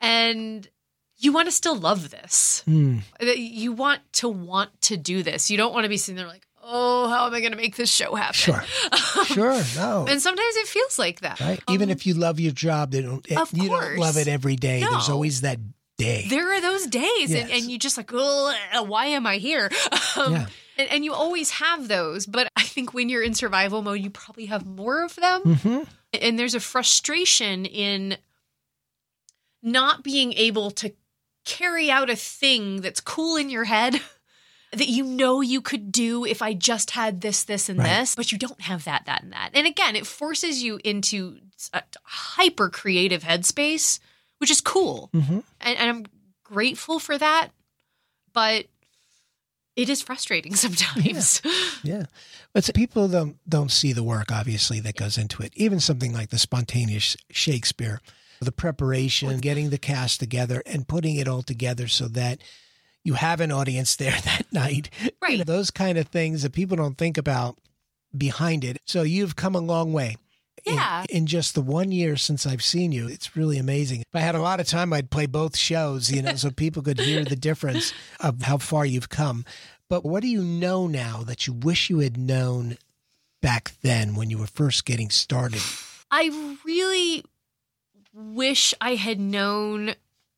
And you want to still love this. Mm. You want to want to do this. You don't want to be sitting there like, oh, how am I going to make this show happen? Sure. Sure. No. And sometimes it feels like that. Right. Um, Even if you love your job, they don't, of you course. don't love it every day. No. There's always that day. There are those days, Yes. and, and you just like, oh, why am I here? Um, Yeah. and, and you always have those. But I think when you're in survival mode, you probably have more of them. Mm-hmm. And there's a frustration in not being able to carry out a thing that's cool in your head that you know you could do if I just had this, this, and Right. this, but you don't have that, that, and that. And again, it forces you into a hyper creative headspace, which is cool. Mm-hmm. And, and I'm grateful for that, but it is frustrating sometimes. Yeah. yeah. But people don't, don't see the work, obviously, that goes into it. Even something like the spontaneous Shakespeare, the preparation, getting the cast together and putting it all together so that you have an audience there that night. Right. You know, those kind of things that people don't think about behind it. So you've come a long way. Yeah. In, in just the one year since I've seen you. It's really amazing. If I had a lot of time, I'd play both shows, you know, so people could hear the difference of how far you've come. But what do you know now that you wish you had known back then when you were first getting started? I really wish I had known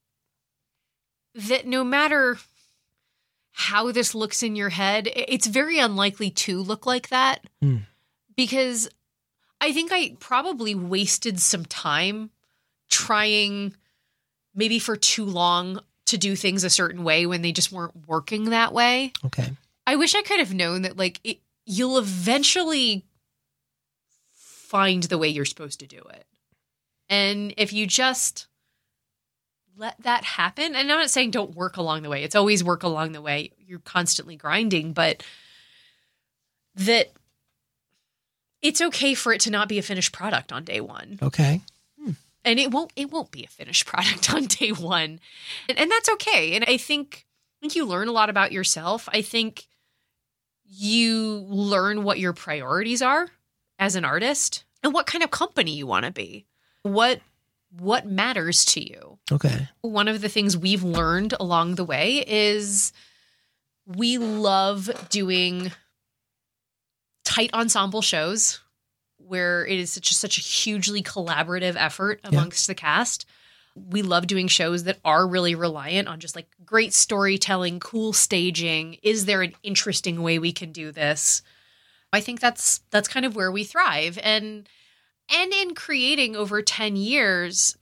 that no matter how this looks in your head, it's very unlikely to look like that. Mm. Because I think I probably wasted some time trying maybe for too long to do things a certain way when they just weren't working that way. Okay. I wish I could have known that, like, it, you'll eventually find the way you're supposed to do it. And if you just let that happen, and I'm not saying don't work along the way. It's always work along the way. You're constantly grinding, but that it's okay for it to not be a finished product on day one. Okay. And it won't it won't be a finished product on day one. And, and that's okay. And I think, I think you learn a lot about yourself. I think you learn what your priorities are as an artist and what kind of company you want to be. What what matters to you. Okay. One of the things we've learned along the way is we love doing tight ensemble shows where it is such a, such a hugely collaborative effort amongst yeah. the cast. We love doing shows that are really reliant on just like great storytelling, cool staging. Is there an interesting way we can do this? I think that's that's kind of where we thrive. And and in creating over ten years,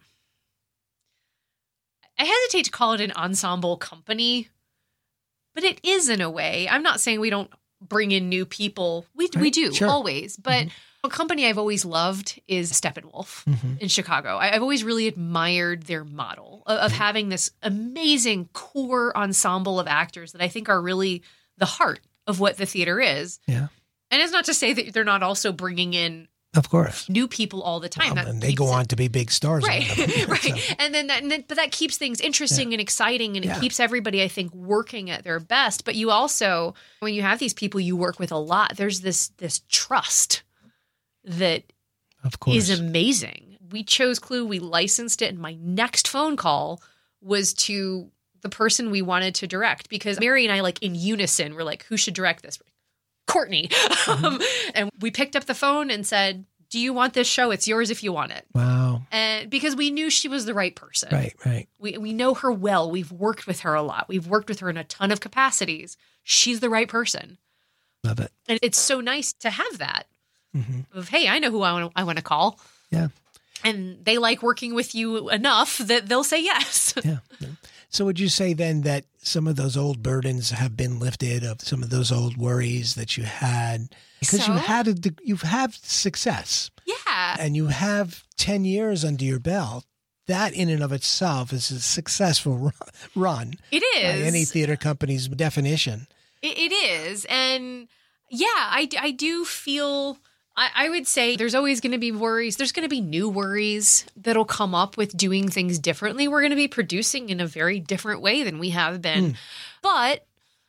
I hesitate to call it an ensemble company, but it is in a way. I'm not saying we don't bring in new people. We right. we do sure. always, but mm-hmm. A company I've always loved is Steppenwolf Mm-hmm. in Chicago. I, I've always really admired their model of, of having this amazing core ensemble of actors that I think are really the heart of what the theater is. Yeah. And it's not to say that they're not also bringing in Of course. new people all the time. Um, That and they keeps go it- on to be big stars. Right, right. So, And then that, and then, but that keeps things interesting and exciting, and it Yeah. keeps everybody, I think, working at their best. But you also, when you have these people you work with a lot, there's this this trust that of course. is amazing. We chose Clue, we licensed it, and my next phone call was to the person we wanted to direct, because Mary and I, like in unison, were like, who should direct this? Courtney. Mm-hmm. um, and we picked up the phone and said, do you want this show? It's yours if you want it. Wow. And because we knew she was the right person. Right, right. We we know her well. We've worked with her a lot. We've worked with her in a ton of capacities. She's the right person. Love it. And it's so nice to have that Mm-hmm. of, hey, I know who I want to, I want to call. Yeah. And they like working with you enough that they'll say yes. Yeah. So would you say then that some of those old burdens have been lifted, of some of those old worries that you had? Because So? you had a, you've had success Yeah. and you have ten years under your belt. That in and of itself is a successful ru- run. It By is. any theater company's definition. It, it is. And yeah, I, I do feel, I, I would say there's always going to be worries. There's going to be new worries that'll come up with doing things differently. We're going to be producing in a very different way than we have been. Mm. But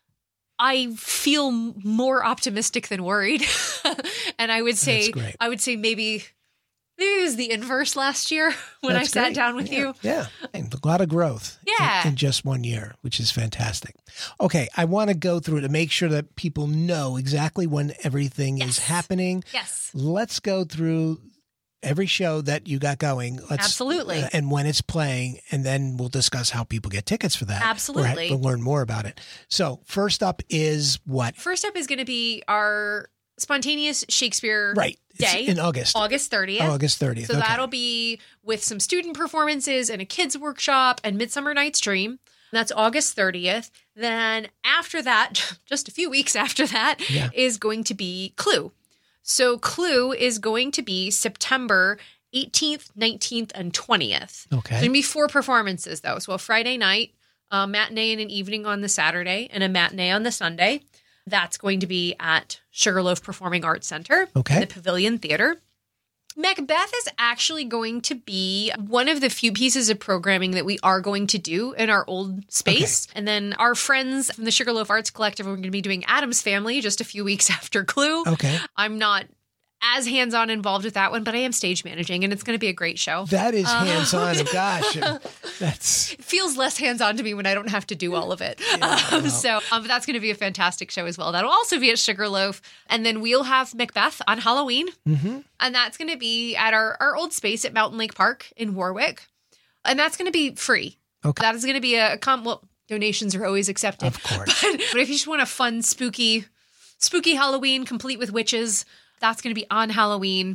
I feel more optimistic than worried. And I would say, That's great. I would say maybe, maybe it was the inverse last year when That's I sat great. down with Yeah, you. Yeah. And a lot of growth in- Yeah. in, just one year, which is fantastic. Okay. I want to go through to make sure that people know exactly when everything Yes. is happening. Yes. Let's go through every show that you got going. Let's, Absolutely. uh, and when it's playing, and then we'll discuss how people get tickets for that. Absolutely. Or ha- learn more about it. So first up is what? First up is going to be our spontaneous Shakespeare Right. It's day in August. August thirtieth. August thirtieth. So okay. that'll be with some student performances and a kids workshop and Midsummer Night's Dream. That's August thirtieth. Then after that, just a few weeks after that, Yeah. is going to be Clue. So Clue is going to be September eighteenth, nineteenth, and twentieth. Okay. There's going to be four performances, though. So a Friday night, a matinee and an evening on the Saturday, and a matinee on the Sunday. That's going to be at Sugarloaf Performing Arts Center, Okay. in the Pavilion Theater. Macbeth is actually going to be one of the few pieces of programming that we are going to do in our old space. And then our friends from the Sugarloaf Arts Collective are going to be doing Addams Family just a few weeks after Clue. Okay. I'm not as hands-on involved with that one, but I am stage managing, and it's going to be a great show. That is Uh, hands-on. Gosh, that's It feels less hands-on to me when I don't have to do all of it. um, so um, but that's going to be a fantastic show as well. That'll also be at Sugarloaf. And then we'll have Macbeth on Halloween. Mm-hmm. And that's going to be at our, our old space at Mountain Lake Park in Warwick. And that's going to be free. Okay. That is going to be a, a com- well, donations are always accepted. Of course. But, but if you just want a fun, spooky, spooky Halloween complete with witches, that's going to be on Halloween.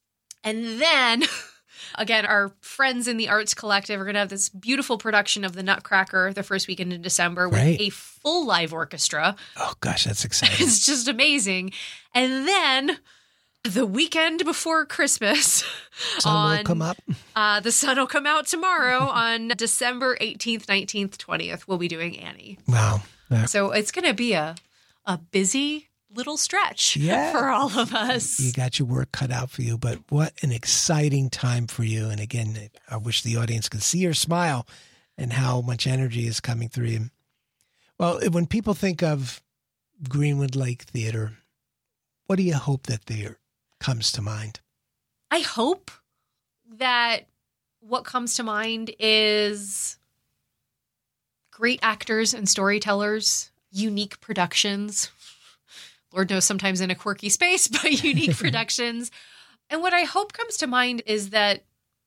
And then, again, our friends in the Arts Collective are going to have this beautiful production of the Nutcracker the first weekend in December with Right. a full live orchestra. Oh gosh, that's exciting. It's just amazing. And then the weekend before Christmas, Sun on, will come up. Uh, the sun will come out tomorrow on December eighteenth, nineteenth, twentieth. We'll be doing Annie. Wow. Yeah. So it's going to be a a busy little stretch Yeah. for all of us. You got your work cut out for you, but what an exciting time for you. And again, I wish the audience could see your smile and how much energy is coming through you. Well, when people think of Greenwood Lake Theater, what do you hope that there comes to mind? I hope that what comes to mind is great actors and storytellers, unique productions. Lord knows sometimes in a quirky space, but unique productions. And what I hope comes to mind is that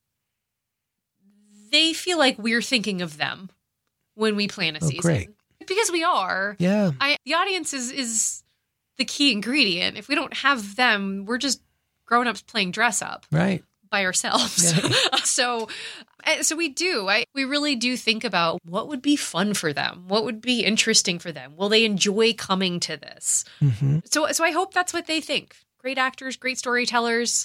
they feel like we're thinking of them when we plan a Oh, season. great. Because we are. Yeah. I, the audience is, is the key ingredient. If we don't have them, we're just grown-ups playing dress up Right. by ourselves. so, uh, so we do. I we really do think about what would be fun for them, what would be interesting for them. Will they enjoy coming to this? Mm-hmm. So, so I hope that's what they think. great actors, great storytellers.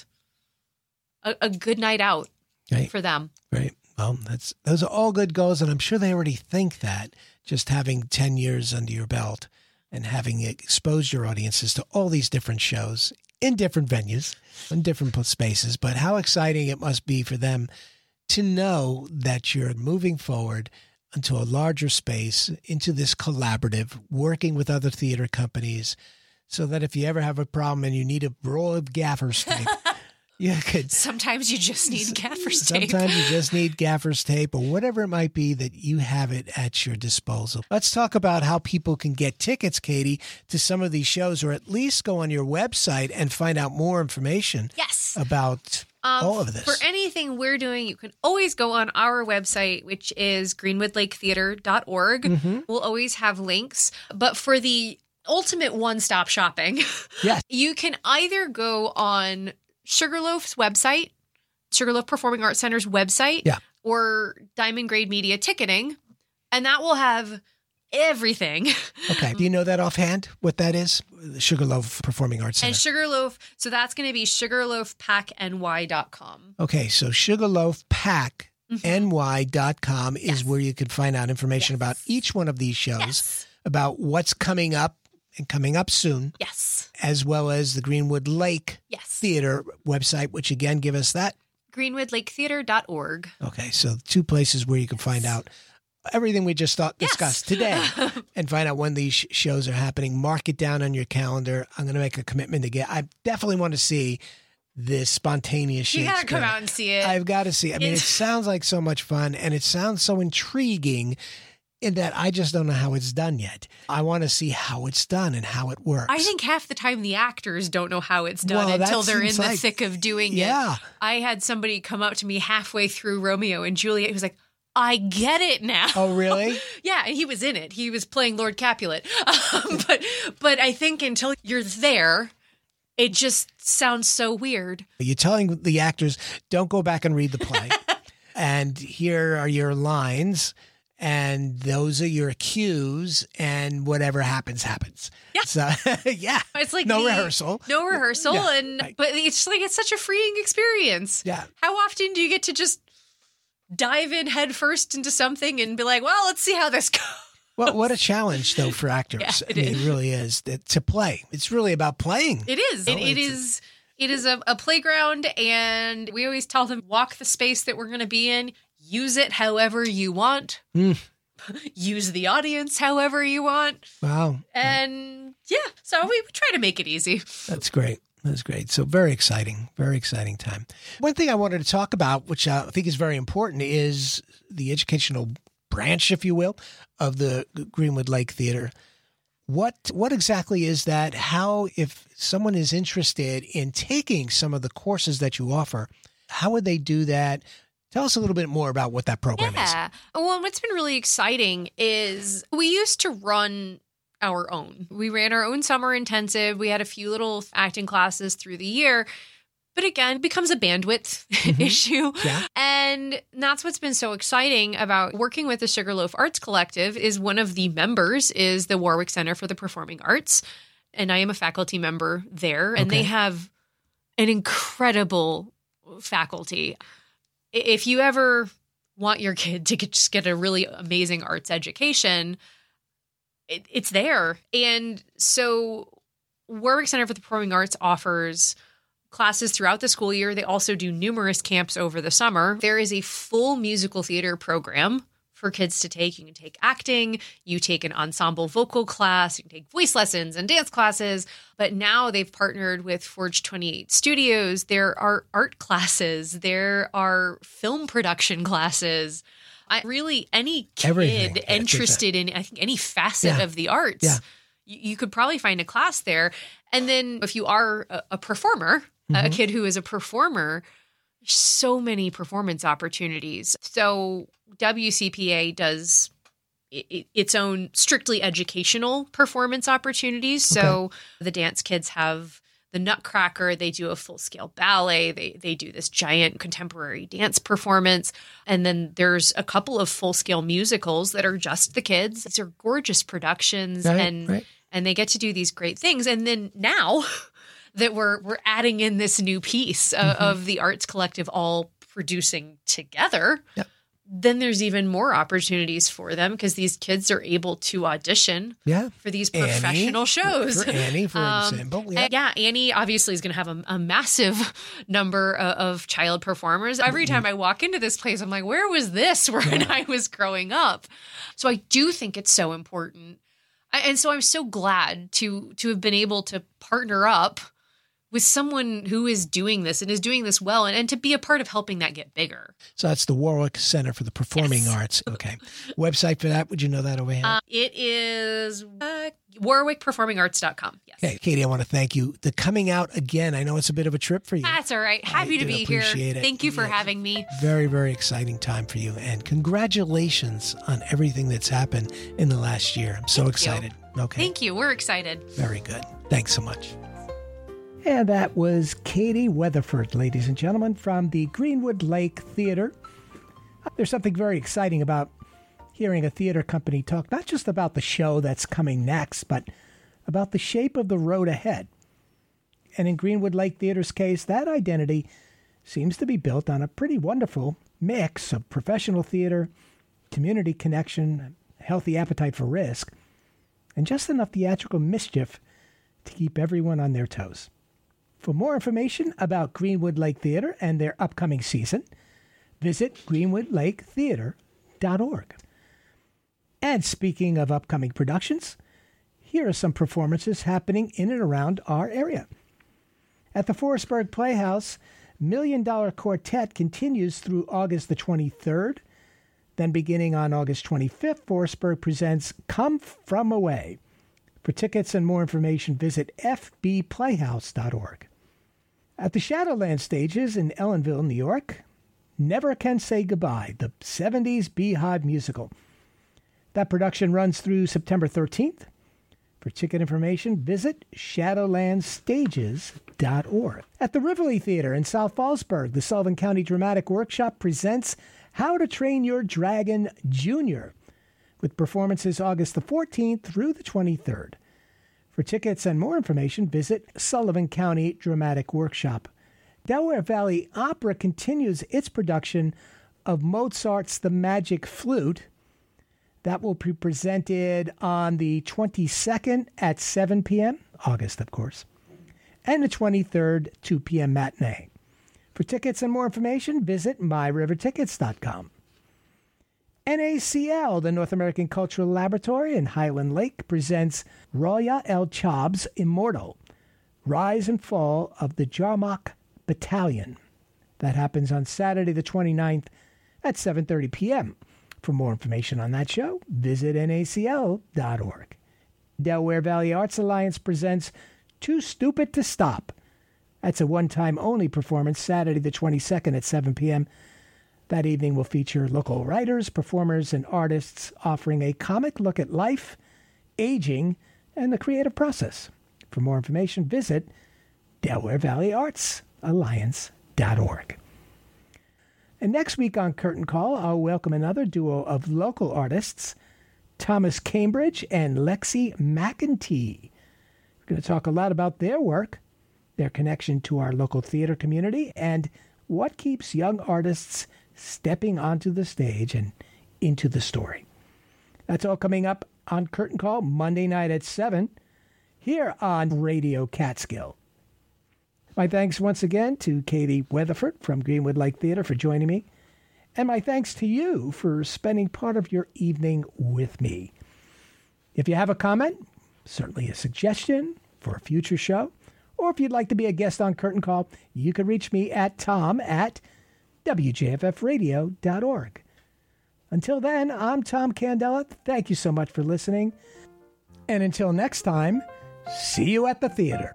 A, a good night out Right. for them. Right. Well, that's those are all good goals, and I'm sure they already think that, just having ten years under your belt and having exposed your audiences to all these different shows in different venues, in different spaces. But how exciting it must be for them to know that you're moving forward into a larger space, into this collaborative, working with other theater companies, so that if you ever have a problem and you need a roll of gaffer's tape, you could. Sometimes you just need gaffer's tape. Sometimes you just need gaffer's tape or whatever it might be, that you have it at your disposal. Let's talk about how people can get tickets, Katie, to some of these shows, or at least go on your website and find out more information Yes. about Um, all of this. For anything we're doing, you can always go on our website, which is greenwood lake theater dot org. Mhm. We'll always have links. But for the ultimate one-stop shopping, Yes. you can either go on Sugarloaf's website, Sugarloaf Performing Arts Center's website, Yeah. or Diamond Grade Media ticketing, and that will have everything. Okay. Do you know that offhand, what that is? The Sugarloaf Performing Arts Center. And Sugarloaf, so that's going to be sugarloaf pack n y dot com. Okay, so sugarloaf pack n y dot com is where you can find out information about each one of these shows, Yes. about what's coming up and coming up soon, Yes. as well as the Greenwood Lake Yes. Theater website, which again, give us that. greenwood lake theater dot org. Okay, so two places where you can find out everything we just thought, Yes. discussed today and find out when these sh- shows are happening. Mark it down on your calendar. I'm going to make a commitment to get, I definitely want to see this spontaneous You gotta Shakespeare. come out and see it. I've got to see. I mean, it It's- sounds like so much fun, and it sounds so intriguing in that I just don't know how it's done yet. I want to see how it's done and how it works. I think half the time the actors don't know how it's done Well, that until they're in seems the like- thick of doing Yeah. it. I had somebody come up to me halfway through Romeo and Juliet who was like, I get it now. Oh, really? Yeah, and he was in it. He was playing Lord Capulet. Um, but but I think until you're there, it just sounds so weird. You're telling the actors, don't go back and read the play. And here are your lines, and those are your cues, and whatever happens, happens. Yeah. So, yeah. It's like no the- rehearsal. No rehearsal, Yeah, and right. but it's just like it's such a freeing experience. Yeah. How often do you get to just dive in head first into something and be like, well, let's see how this goes? Well, what a challenge, though, for actors. Yeah, it I mean, is. it really is that, to play. It's really about playing. It is. It, Oh, it it's- is. It is a, a playground, and we always tell them walk the space that we're going to be in. Use it however you want. Mm. Use the audience however you want. Wow. And yeah, so we, we try to make it easy. That's great. That's great. So very exciting, very exciting time. One thing I wanted to talk about, which I think is very important, is the educational branch, if you will, of the Greenwood Lake Theater. What what exactly is that? How, if someone is interested in taking some of the courses that you offer, how would they do that? Tell us a little bit more about what that program is. Yeah. Well, what's been really exciting is we used to run our own. We ran our own summer intensive. We had a few little acting classes through the year. But again, it becomes a bandwidth issue. Yeah. And that's what's been so exciting about working with the Sugarloaf Arts Collective is one of the members is the Warwick Center for the Performing Arts. And I am a faculty member there. And Okay. they have an incredible faculty. If you ever want your kid to get, just get a really amazing arts education, it, it's there. And so Warwick Center for the Performing Arts offers classes throughout the school year. They also do numerous camps over the summer. There is a full musical theater program for kids to take. You can take acting, you take an ensemble vocal class, you can take voice lessons and dance classes. But now they've partnered with Forge twenty-eight Studios. There are art classes, there are film production classes. I really, any kid Everything. Yeah, interested in, I think, any facet Yeah. of the arts, Yeah. you, you could probably find a class there. And then if you are a, a performer, Mm-hmm. a kid who is a performer, so many performance opportunities. So W C P A does i- i- its own strictly educational performance opportunities. So the dance kids have the Nutcracker. They do a full scale ballet. They they do this giant contemporary dance performance. And then there's a couple of full scale musicals that are just the kids. These are gorgeous productions, Right, and right. and they get to do these great things. And then now that we're we're adding in this new piece uh, Mm-hmm. of the Arts Collective all producing together, Yep. then there's even more opportunities for them because these kids are able to audition Yeah. for these Annie, professional shows. For Annie, for Um, example. Yeah. and yeah, Annie obviously is going to have a, a massive number of, of child performers. Every time I walk into this place, I'm like, where was this when I was growing up? So I do think it's so important. I- And so I'm so glad to to have been able to partner up with someone who is doing this and is doing this well, and, and to be a part of helping that get bigger. So that's the Warwick Center for the Performing Yes. Arts. Okay. Website for that, would you know that over here? Uh, it is uh, warwick performing arts dot com. Yes. Okay, Katie, I want to thank you. The coming out again, I know it's a bit of a trip for you. That's all right. Happy I to do be here. appreciate it. Thank you for Yeah. having me. Very, very exciting time for you. And congratulations on everything that's happened in the last year. I'm so Thank excited. you. Okay. Thank you. We're excited. Very good. Thanks so much. And that was Katie Weatherford, ladies and gentlemen, from the Greenwood Lake Theater. There's something very exciting about hearing a theater company talk not just about the show that's coming next, but about the shape of the road ahead. And in Greenwood Lake Theater's case, that identity seems to be built on a pretty wonderful mix of professional theater, community connection, healthy appetite for risk, and just enough theatrical mischief to keep everyone on their toes. For more information about Greenwood Lake Theater and their upcoming season, visit greenwood lake theater dot org. And speaking of upcoming productions, here are some performances happening in and around our area. At the Forestburg Playhouse, Million Dollar Quartet continues through August the twenty-third. Then beginning on August twenty-fifth, Forestburg presents Come From Away. For tickets and more information, visit f b playhouse dot org. At the Shadowland Stages in Ellenville, New York, Never Can Say Goodbye, the seventies Beehive musical. That production runs through September thirteenth. For ticket information, visit shadowland stages dot org. At the Rivoli Theater in South Fallsburg, the Sullivan County Dramatic Workshop presents How to Train Your Dragon Junior, with performances August the fourteenth through the twenty-third. For tickets and more information, visit Sullivan County Dramatic Workshop. Delaware Valley Opera continues its production of Mozart's The Magic Flute. That will be presented on the twenty-second at seven p.m., August, of course, and the twenty-third, two p.m. matinee. For tickets and more information, visit my river tickets dot com. N A C L, the North American Cultural Laboratory in Highland Lake, presents Roya El Chab's Immortal, Rise and Fall of the Jarmuk Battalion. That happens on Saturday the twenty-ninth at seven thirty p.m. For more information on that show, visit N A C L dot org. Delaware Valley Arts Alliance presents Too Stupid to Stop. That's a one-time only performance Saturday the twenty-second at seven p.m. That evening will feature local writers, performers, and artists offering a comic look at life, aging, and the creative process. For more information, visit Delaware Valley Arts Alliance dot org. And next week on Curtain Call, I'll welcome another duo of local artists, Thomas Cambridge and Lexi McEntee. We're going to talk a lot about their work, their connection to our local theater community, and what keeps young artists stepping onto the stage and into the story. That's all coming up on Curtain Call Monday night at seven here on Radio Catskill. My thanks once again to Katie Weatherford from Greenwood Lake Theater for joining me. And my thanks to you for spending part of your evening with me. If you have a comment, certainly a suggestion for a future show, or if you'd like to be a guest on Curtain Call, you can reach me at tom at w j f f radio dot org. Until then, I'm Tom Candela. Thank you so much for listening. And until next time, see you at the theater.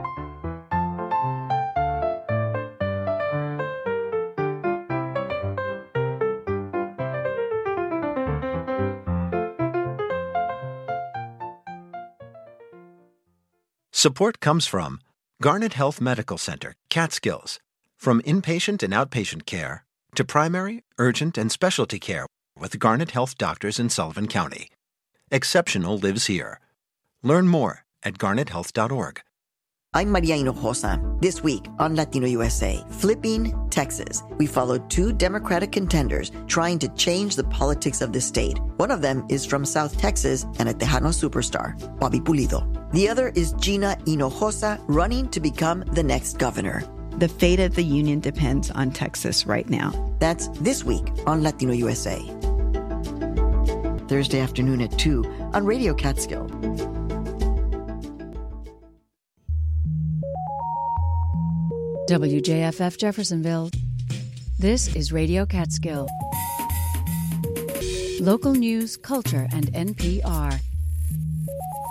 Support comes from Garnet Health Medical Center, Catskills. From inpatient and outpatient care to primary, urgent, and specialty care with Garnet Health doctors in Sullivan County. Exceptional lives here. Learn more at garnet health dot org. I'm Maria Hinojosa. This week on Latino U S A, flipping Texas. We followed two Democratic contenders trying to change the politics of the state. One of them is from South Texas and a Tejano superstar, Bobby Pulido. The other is Gina Hinojosa, running to become the next governor. The fate of the union depends on Texas right now. That's this week on Latino U S A. Thursday afternoon at two on Radio Catskill. W J F F Jeffersonville. This is Radio Catskill. Local news, culture, and N P R.